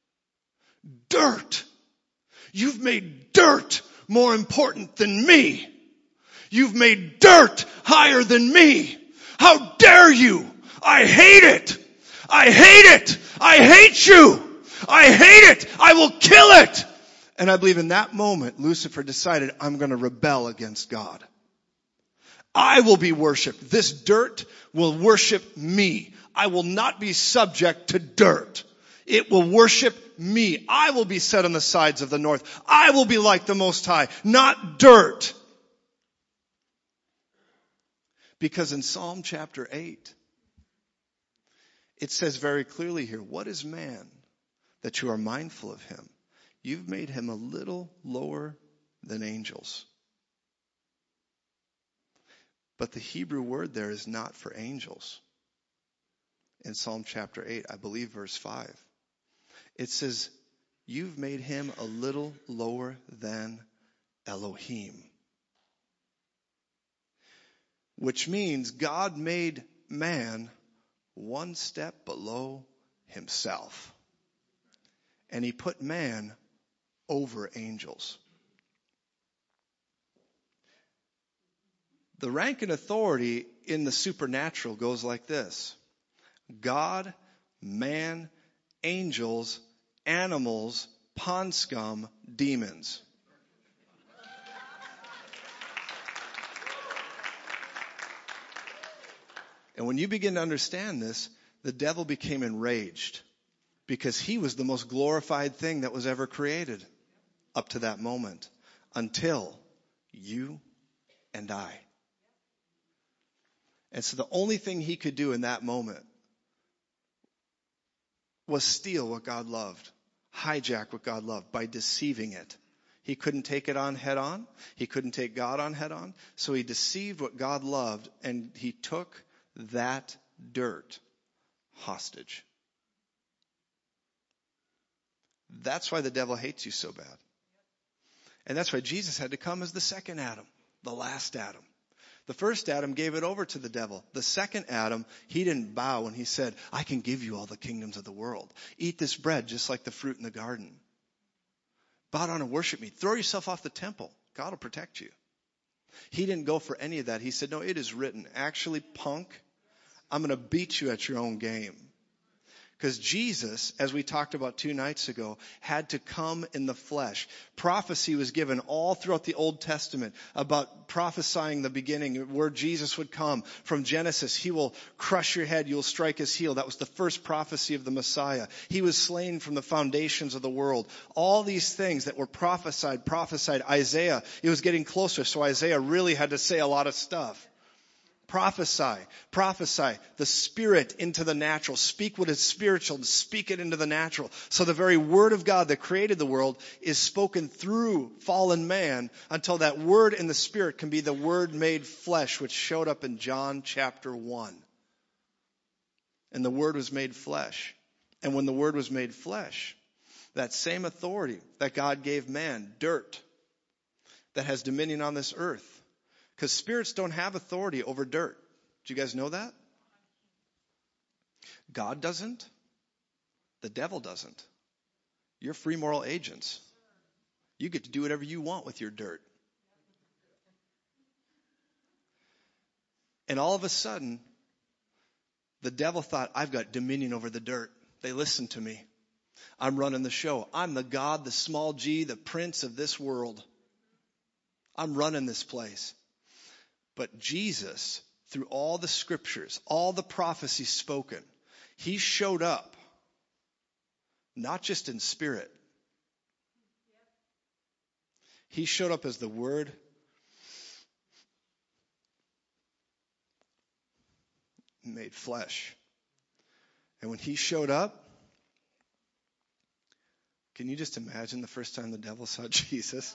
Dirt. You've made dirt more important than me. You've made dirt higher than me. How dare you? I hate it. I hate it. I hate you. I hate it. I will kill it. And I believe in that moment, Lucifer decided, I'm going to rebel against God. I will be worshipped. This dirt will worship me. I will not be subject to dirt. It will worship me. I will be set on the sides of the north. I will be like the Most High, not dirt. Because in Psalm chapter eight, it says very clearly here, what is man that you are mindful of him? You've made him a little lower than angels. But the Hebrew word there is not for angels. In Psalm chapter eight, I believe verse five, it says, you've made him a little lower than Elohim. Which means God made man one step below himself. And he put man over angels. The rank and authority in the supernatural goes like this. God, man, angels, animals, pond scum, demons. And when you begin to understand this, the devil became enraged because he was the most glorified thing that was ever created up to that moment until you and I. And so the only thing he could do in that moment was steal what God loved, hijack what God loved by deceiving it. He couldn't take it on head on. He couldn't take God on head on. So he deceived what God loved, and he took that dirt hostage. That's why the devil hates you so bad. And that's why Jesus had to come as the second Adam, the last Adam. The first Adam gave it over to the devil. The second Adam, he didn't bow when he said, I can give you all the kingdoms of the world. Eat this bread just like the fruit in the garden. Bow down and worship me. Throw yourself off the temple. God will protect you. He didn't go for any of that. He said, no, it is written. Actually, punk, I'm going to beat you at your own game. Because Jesus, as we talked about two nights ago, had to come in the flesh. Prophecy was given all throughout the Old Testament about prophesying the beginning, where Jesus would come. From Genesis, he will crush your head, you'll strike his heel. That was the first prophecy of the Messiah. He was slain from the foundations of the world. All these things that were prophesied, prophesied. Isaiah, it was getting closer, so Isaiah really had to say a lot of stuff. Prophesy, prophesy the spirit into the natural. Speak what is spiritual and speak it into the natural. So the very word of God that created the world is spoken through fallen man until that word in the spirit can be the word made flesh, which showed up in John chapter one. And the word was made flesh. And when the word was made flesh, that same authority that God gave man, dirt, that has dominion on this earth. Because spirits don't have authority over dirt. Do you guys know that? God doesn't. The devil doesn't. You're free moral agents. You get to do whatever you want with your dirt. And all of a sudden, the devil thought, I've got dominion over the dirt. They listen to me. I'm running the show. I'm the God, the small g, the prince of this world. I'm running this place. But Jesus, through all the scriptures, all the prophecies spoken, he showed up, not just in spirit. He showed up as the Word made flesh. And when he showed up, can you just imagine the first time the devil saw Jesus?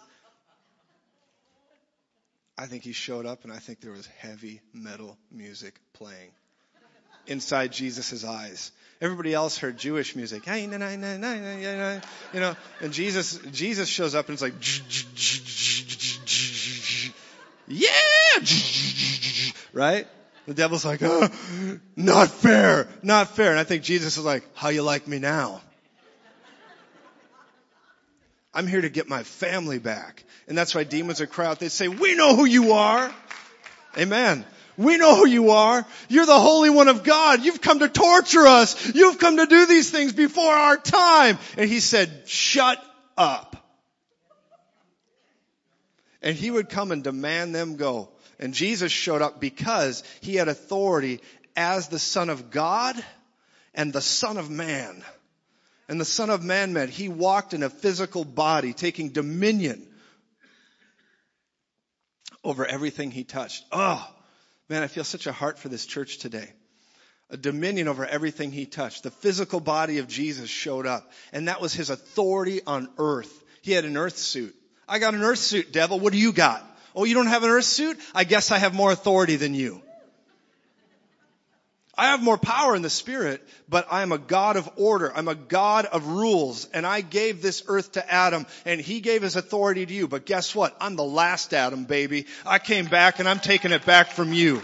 I think he showed up and I think there was heavy metal music playing inside Jesus' eyes. Everybody else heard Jewish music. You know, and Jesus Jesus shows up and it's like, yeah, right? The devil's like, oh, not fair, not fair. And I think Jesus is like, how you like me now? I'm here to get my family back. And that's why demons would cry out. They'd say, we know who you are. Amen. We know who you are. You're the Holy One of God. You've come to torture us. You've come to do these things before our time. And he said, shut up. And he would come and demand them go. And Jesus showed up because he had authority as the Son of God and the Son of Man. And the Son of Man meant he walked in a physical body, taking dominion over everything he touched. Oh, man, I feel such a heart for this church today. A dominion over everything he touched. The physical body of Jesus showed up. And that was his authority on earth. He had an earth suit. I got an earth suit, devil. What do you got? Oh, you don't have an earth suit? I guess I have more authority than you. I have more power in the spirit, but I am a God of order. I'm a God of rules. And I gave this earth to Adam, and he gave his authority to you. But guess what? I'm the last Adam, baby. I came back, and I'm taking it back from you.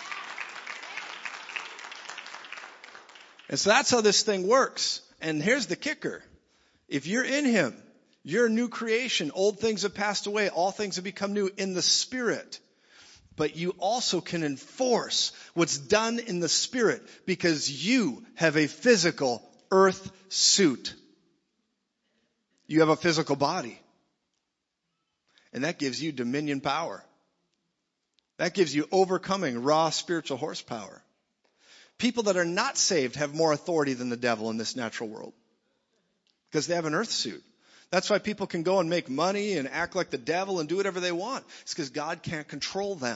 And so that's how this thing works. And here's the kicker. If you're in him, you're a new creation. Old things have passed away. All things have become new in the spirit. But you also can enforce what's done in the spirit because you have a physical earth suit. You have a physical body. And that gives you dominion power. That gives you overcoming raw spiritual horsepower. People that are not saved have more authority than the devil in this natural world because they have an earth suit. That's why people can go and make money and act like the devil and do whatever they want. It's because God can't control them.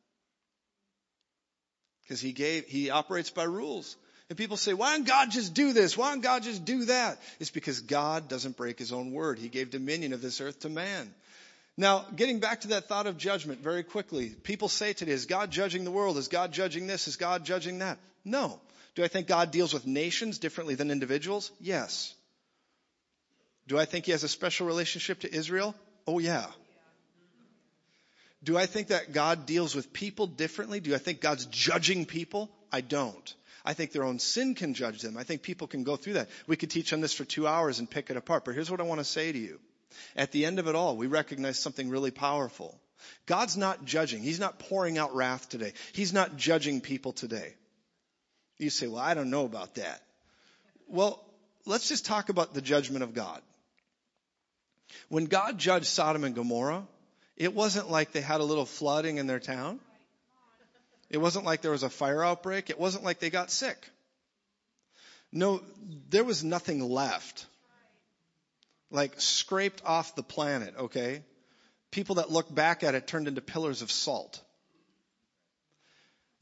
Because he gave, he operates by rules. And people say, why don't God just do this? Why don't God just do that? It's because God doesn't break his own word. He gave dominion of this earth to man. Now, getting back to that thought of judgment very quickly. People say today, is God judging the world? Is God judging this? Is God judging that? No. Do I think God deals with nations differently than individuals? Yes. Do I think he has a special relationship to Israel? Oh, yeah. Do I think that God deals with people differently? Do I think God's judging people? I don't. I think their own sin can judge them. I think people can go through that. We could teach on this for two hours and pick it apart. But here's what I want to say to you. At the end of it all, we recognize something really powerful. God's not judging. He's not pouring out wrath today. He's not judging people today. You say, well, I don't know about that. Well, let's just talk about the judgment of God. When God judged Sodom and Gomorrah, it wasn't like they had a little flooding in their town. It wasn't like there was a fire outbreak. It wasn't like they got sick. No, there was nothing left. Like scraped off the planet, okay? People that look back at it turned into pillars of salt.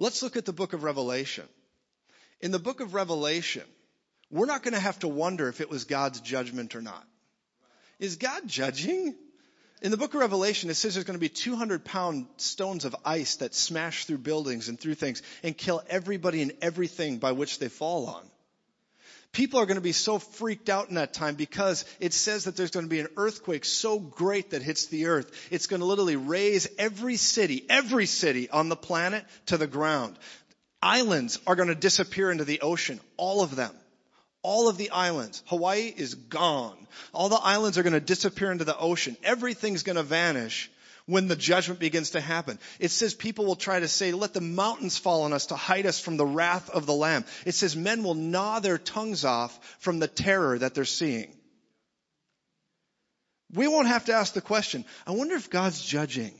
Let's look at the book of Revelation. In the book of Revelation, we're not going to have to wonder if it was God's judgment or not. Is God judging? In the book of Revelation, it says there's going to be two hundred pound stones of ice that smash through buildings and through things and kill everybody and everything by which they fall on. People are going to be so freaked out in that time because it says that there's going to be an earthquake so great that hits the earth. It's going to literally raise every city, every city on the planet to the ground. Islands are going to disappear into the ocean, all of them. All of the islands. Hawaii is gone. All the islands are going to disappear into the ocean. Everything's going to vanish when the judgment begins to happen. It says people will try to say, let the mountains fall on us to hide us from the wrath of the Lamb. It says men will gnaw their tongues off from the terror that they're seeing. We won't have to ask the question, I wonder if God's judging.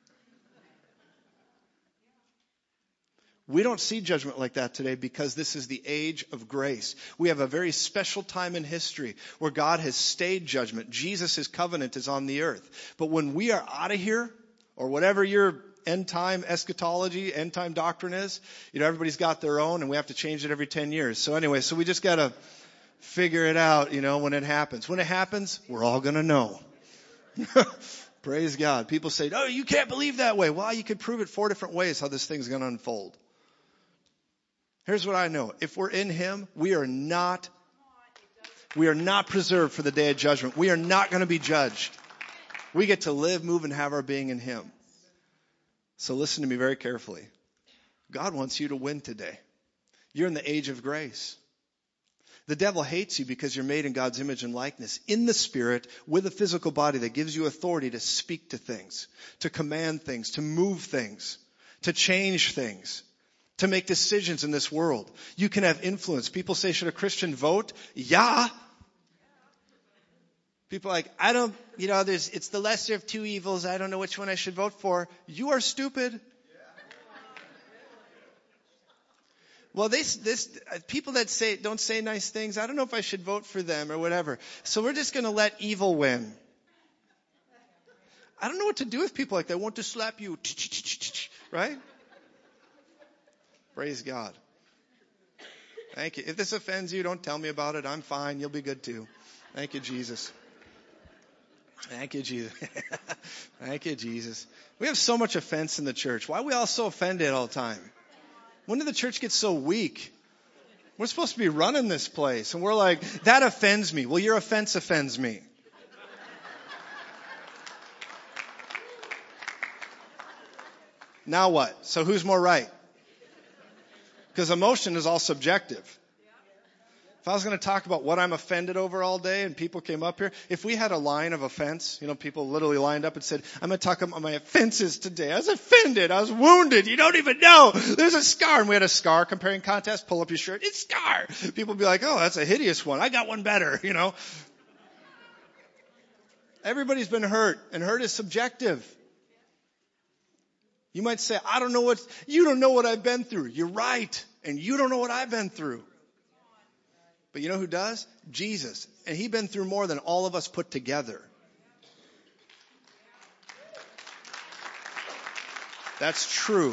We don't see judgment like that today because this is the age of grace. We have a very special time in history where God has stayed judgment. Jesus' covenant is on the earth. But when we are out of here, or whatever your end time eschatology, end time doctrine is, you know, everybody's got their own and we have to change it every ten years. So anyway, so we just got to figure it out, you know, when it happens. When it happens, we're all going to know. Praise God. People say, oh, you can't believe that way. Well, you could prove it four different ways how this thing's going to unfold. Here's what I know. If we're in Him, we are not, we are not preserved for the day of judgment. We are not going to be judged. We get to live, move, and have our being in Him. So listen to me very carefully. God wants you to win today. You're in the age of grace. The devil hates you because you're made in God's image and likeness, in the spirit, with a physical body that gives you authority to speak to things, to command things, to move things, to change things, to make decisions in this world. You can have influence. People say, should a Christian vote? Yeah. People are like, I don't, you know, there's, it's the lesser of two evils. I don't know which one I should vote for. You are stupid. Well, this, this, people that say, don't say nice things, I don't know if I should vote for them or whatever. So we're just going to let evil win. I don't know what to do with people like that. I want to slap you. Right? Praise God. Thank you. If this offends you, don't tell me about it. I'm fine. You'll be good too. Thank you, Jesus. Thank you, Jesus. Thank you, Jesus. We have so much offense in the church. Why are we all so offended all the time? When did the church get so weak? We're supposed to be running this place. And we're like, that offends me. Well, your offense offends me. Now what? So who's more right? Because emotion is all subjective. If I was going to talk about what I'm offended over all day and people came up here, if we had a line of offense, you know, people literally lined up and said, I'm going to talk about my offenses today. I was offended. I was wounded. You don't even know. There's a scar. And we had a scar comparing contest. Pull up your shirt. It's scar. People would be like, oh, that's a hideous one. I got one better, you know. Everybody's been hurt, and hurt is subjective. You might say, I don't know what, you don't know what I've been through. You're right. And you don't know what I've been through. But you know who does? Jesus. And He's been through more than all of us put together. That's true.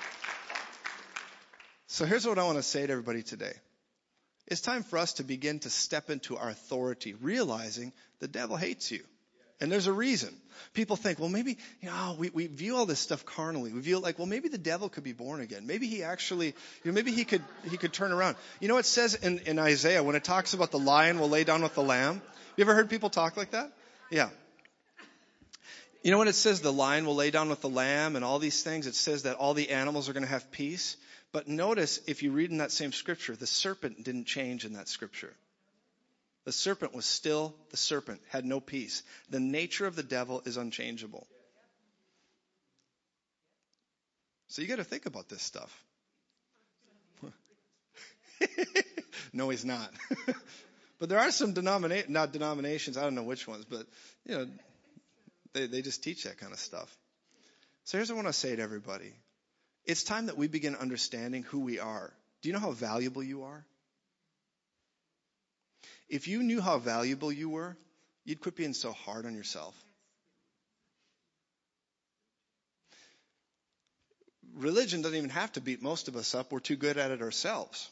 So here's what I want to say to everybody today. It's time for us to begin to step into our authority, realizing the devil hates you. And there's a reason. People think, well, maybe, you know, we, we view all this stuff carnally. We view it like, well, maybe the devil could be born again. Maybe he actually, you know, maybe he could, he could turn around. You know, it says in, in Isaiah, when it talks about the lion will lay down with the lamb. You ever heard people talk like that? Yeah. You know when it says the lion will lay down with the lamb and all these things, it says that all the animals are going to have peace. But notice, if you read in that same scripture, the serpent didn't change in that scripture. The serpent was still the serpent, had no peace. The nature of the devil is unchangeable. So you got to think about this stuff. No, he's not. But there are some denominations, not denominations, I don't know which ones, but you know, they, they just teach that kind of stuff. So here's what I want to say to everybody. It's time that we begin understanding who we are. Do you know how valuable you are? If you knew how valuable you were, you'd quit being so hard on yourself. religion doesn't even have to beat most of us up. We're too good at it ourselves.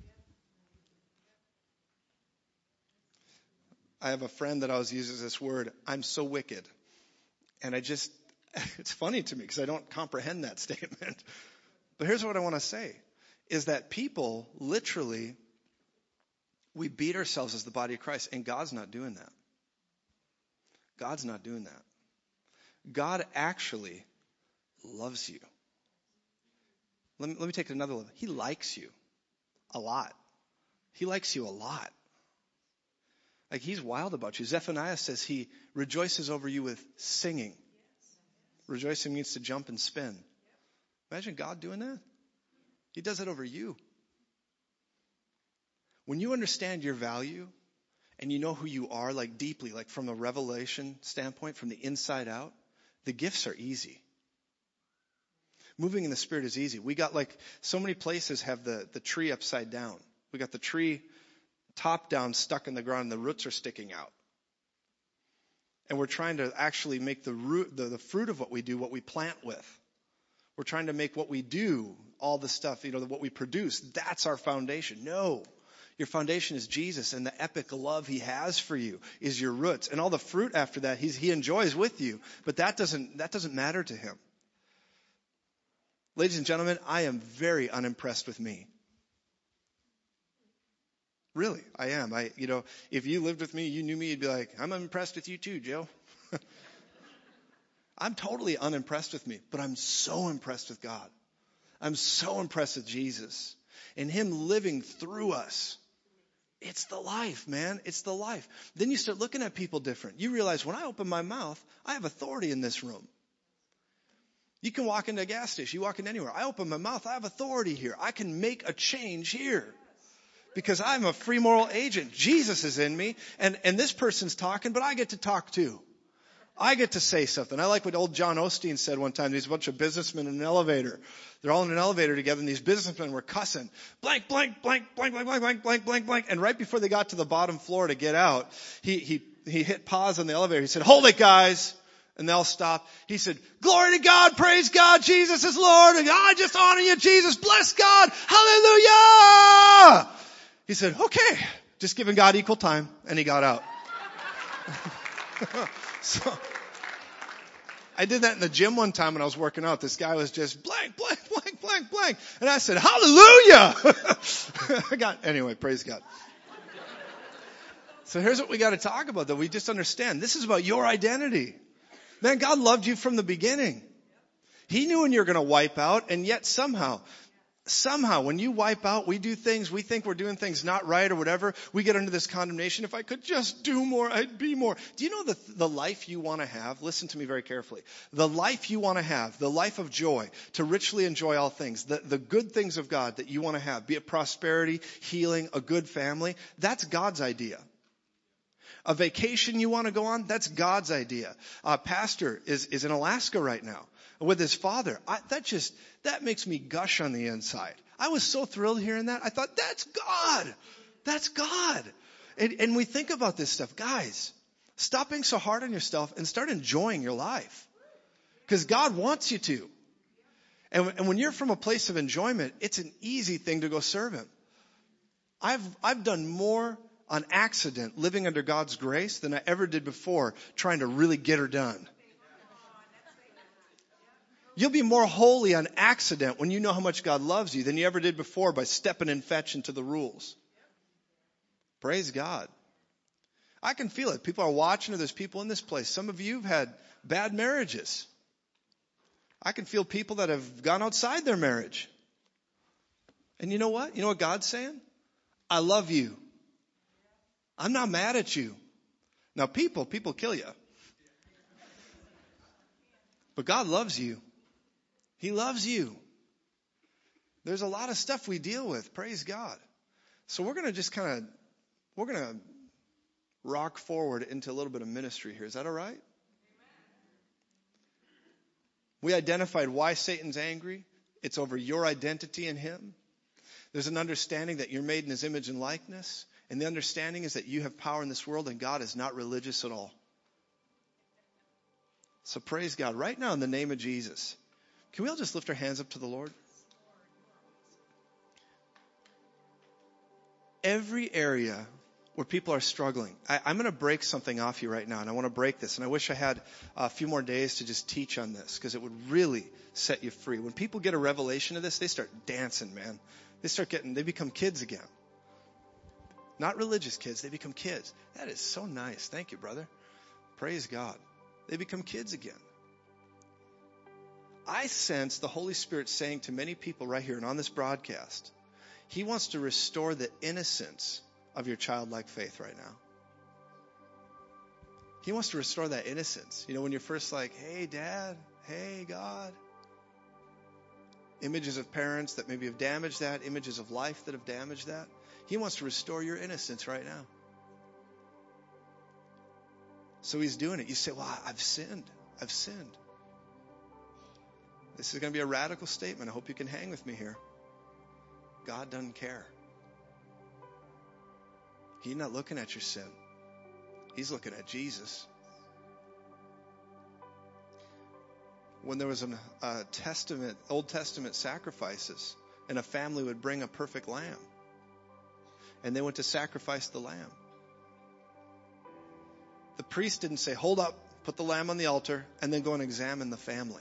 I have a friend that always uses this word, I'm so wicked. And I just, it's funny to me because I don't comprehend that statement. But here's what I want to say, is that people literally, we beat ourselves as the body of Christ, and God's not doing that. God's not doing that. God actually loves you. Let me, let me take it another level. He likes you a lot. He likes you a lot. Like, he's wild about you. Zephaniah says he rejoices over you with singing. Rejoicing means to jump and spin. Imagine God doing that. He does it over you. When you understand your value and you know who you are, like deeply, like from a revelation standpoint, from the inside out, the gifts are easy. Moving in the Spirit is easy. We got like, so many places have the, the tree upside down. We got the tree top down, stuck in the ground, and the roots are sticking out. And we're trying to actually make the root, the, the fruit of what we do, what we plant with. We're trying to make what we do, all the stuff, you know, what we produce, that's our foundation. No. Your foundation is Jesus, and the epic love he has for you is your roots. And all the fruit after that, he's, he enjoys with you. But that doesn't, that doesn't matter to him. Ladies and gentlemen, I am very unimpressed with me. Really, I am. I, you know, if you lived with me, you knew me, you'd be like, I'm impressed with you too, Joe. I'm totally unimpressed with me, but I'm so impressed with God. I'm so impressed with Jesus and him living through us. It's the life, man. It's the life. Then you start looking at people different. You realize when I open my mouth, I have authority in this room. You can walk into a gas station. You walk in anywhere. I open my mouth. I have authority here. I can make a change here. Because I'm a free moral agent. Jesus is in me. And, and this person's talking, but I get to talk too. I get to say something. I like what old John Osteen said one time. There's a bunch of businessmen in an elevator. They're all in an elevator together, and these businessmen were cussing. Blank, blank, blank, blank, blank, blank, blank, blank, blank, blank. And right before they got to the bottom floor to get out, he, he, he hit pause on the elevator. He said, hold it, guys. And they all stopped. He said, glory to God, praise God, Jesus is Lord. And I just honor you, Jesus. Bless God. Hallelujah. He said, okay, just giving God equal time. And he got out. So I did that in the gym one time when I was working out. This guy was just blank, blank, blank, blank, blank. And I said, hallelujah. I got, anyway, praise God. So here's what we got to talk about, that we just understand. This is about your identity. Man, God loved you from the beginning. He knew when you were going to wipe out, and yet somehow, somehow when you wipe out, we do things, we think we're doing things not right or whatever. We get into this condemnation. If I could just do more, I'd be more. Do you know the, the life you want to have? Listen to me very carefully. The life you want to have, the life of joy, to richly enjoy all things, the, the good things of God that you want to have, be it prosperity, healing, a good family, that's God's idea. A vacation you want to go on, that's God's idea. Uh, pastor is, is in Alaska right now with his father. I, that just, that makes me gush on the inside. I was so thrilled hearing that. I thought, that's God. That's God. And, and we think about this stuff. Guys, stop being so hard on yourself and start enjoying your life. Because God wants you to. And, and when you're from a place of enjoyment, it's an easy thing to go serve him. I've, I've done more on accident living under God's grace than I ever did before trying to really get her done. You'll be more holy on accident when you know how much God loves you than you ever did before by stepping and fetching to the rules. Praise God. I can feel it. People are watching, or there's people in this place. Some of you have had bad marriages. I can feel people that have gone outside their marriage. And you know what? You know what God's saying? I love you. I'm not mad at you. Now people, people kill you. But God loves you. He loves you. There's a lot of stuff we deal with. Praise God. So we're going to just kind of, we're going to rock forward into a little bit of ministry here. Is that all right? We identified why Satan's angry. It's over your identity in him. There's an understanding that you're made in his image and likeness. And the understanding is that you have power in this world and God is not religious at all. So praise God. Right now in the name of Jesus, Can we all just lift our hands up to the Lord? Every area where people are struggling, I, I'm going to break something off you right now, and I want to break this. And I wish I had a few more days to just teach on this, because it would really set you free. When people get a revelation of this, they start dancing, man. They start getting, they become kids again. Not religious kids, they become kids. That is so nice. Thank you, brother. Praise God. They become kids again. I sense the Holy Spirit saying to many people right here and on this broadcast, He wants to restore the innocence of your childlike faith right now. He wants to restore that innocence. You know, when you're first like, hey, Dad, hey, God. Images of parents that maybe have damaged that, images of life that have damaged that. He wants to restore your innocence right now. So He's doing it. You say, well, I've sinned. I've sinned. This is going to be a radical statement. I hope you can hang with me here. God doesn't care. He's not looking at your sin. He's looking at Jesus. When there was a uh, Testament, Old Testament sacrifices, and a family would bring a perfect lamb, and they went to sacrifice the lamb, the priest didn't say, hold up, put the lamb on the altar, and then go and examine the family.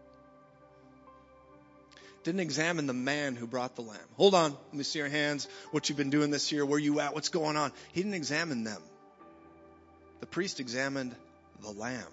Didn't examine the man who brought the lamb. Hold on, let me see your hands, what you've been doing this year, where you at, what's going on. He didn't examine them. The priest examined the lamb.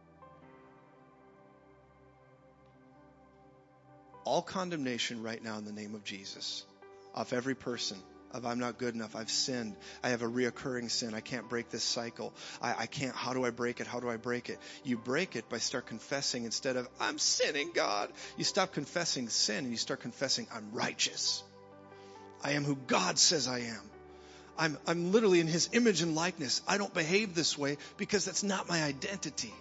All condemnation right now in the name of Jesus off every person of I'm not good enough, I've sinned, I have a reoccurring sin, I can't break this cycle, I, I can't, how do I break it, how do I break it? You break it by start confessing instead of I'm sinning, God. You stop confessing sin and you start confessing I'm righteous. I am who God says I am. I'm, I'm literally in His image and likeness. I don't behave this way because that's not my identity.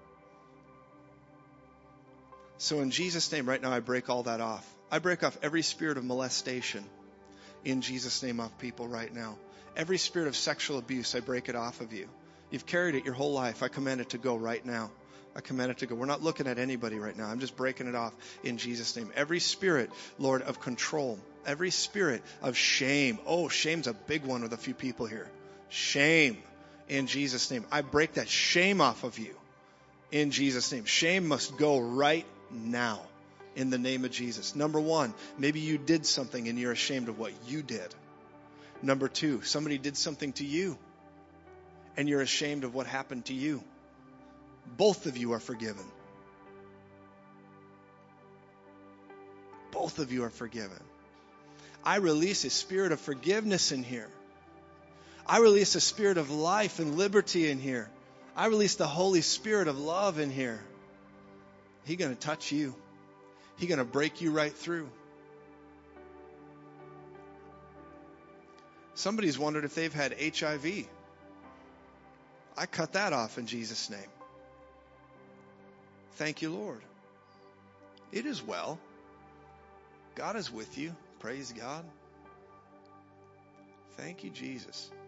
So in Jesus' name right now, I break all that off. I break off every spirit of molestation in Jesus' name off people right now. Every spirit of sexual abuse, I break it off of you. You've carried it your whole life. I command it to go right now. I command it to go. We're not looking at anybody right now. I'm just breaking it off in Jesus' name. Every spirit, Lord, of control. Every spirit of shame. Oh, shame's a big one with a few people here. Shame in Jesus' name. I break that shame off of you in Jesus' name. Shame must go right now in the name of Jesus. Number one, maybe you did something and you're ashamed of what you did. Number two, somebody did something to you and you're ashamed of what happened to you. Both of you are forgiven. Both of you are forgiven. I release a spirit of forgiveness in here. I release a spirit of life and liberty in here. I release the Holy Spirit of love in here. He's going to touch you. He's going to break you right through. Somebody's wondered if they've had H I V. I cut that off in Jesus' name. Thank you, Lord. It is well. God is with you. Praise God. Thank you, Jesus.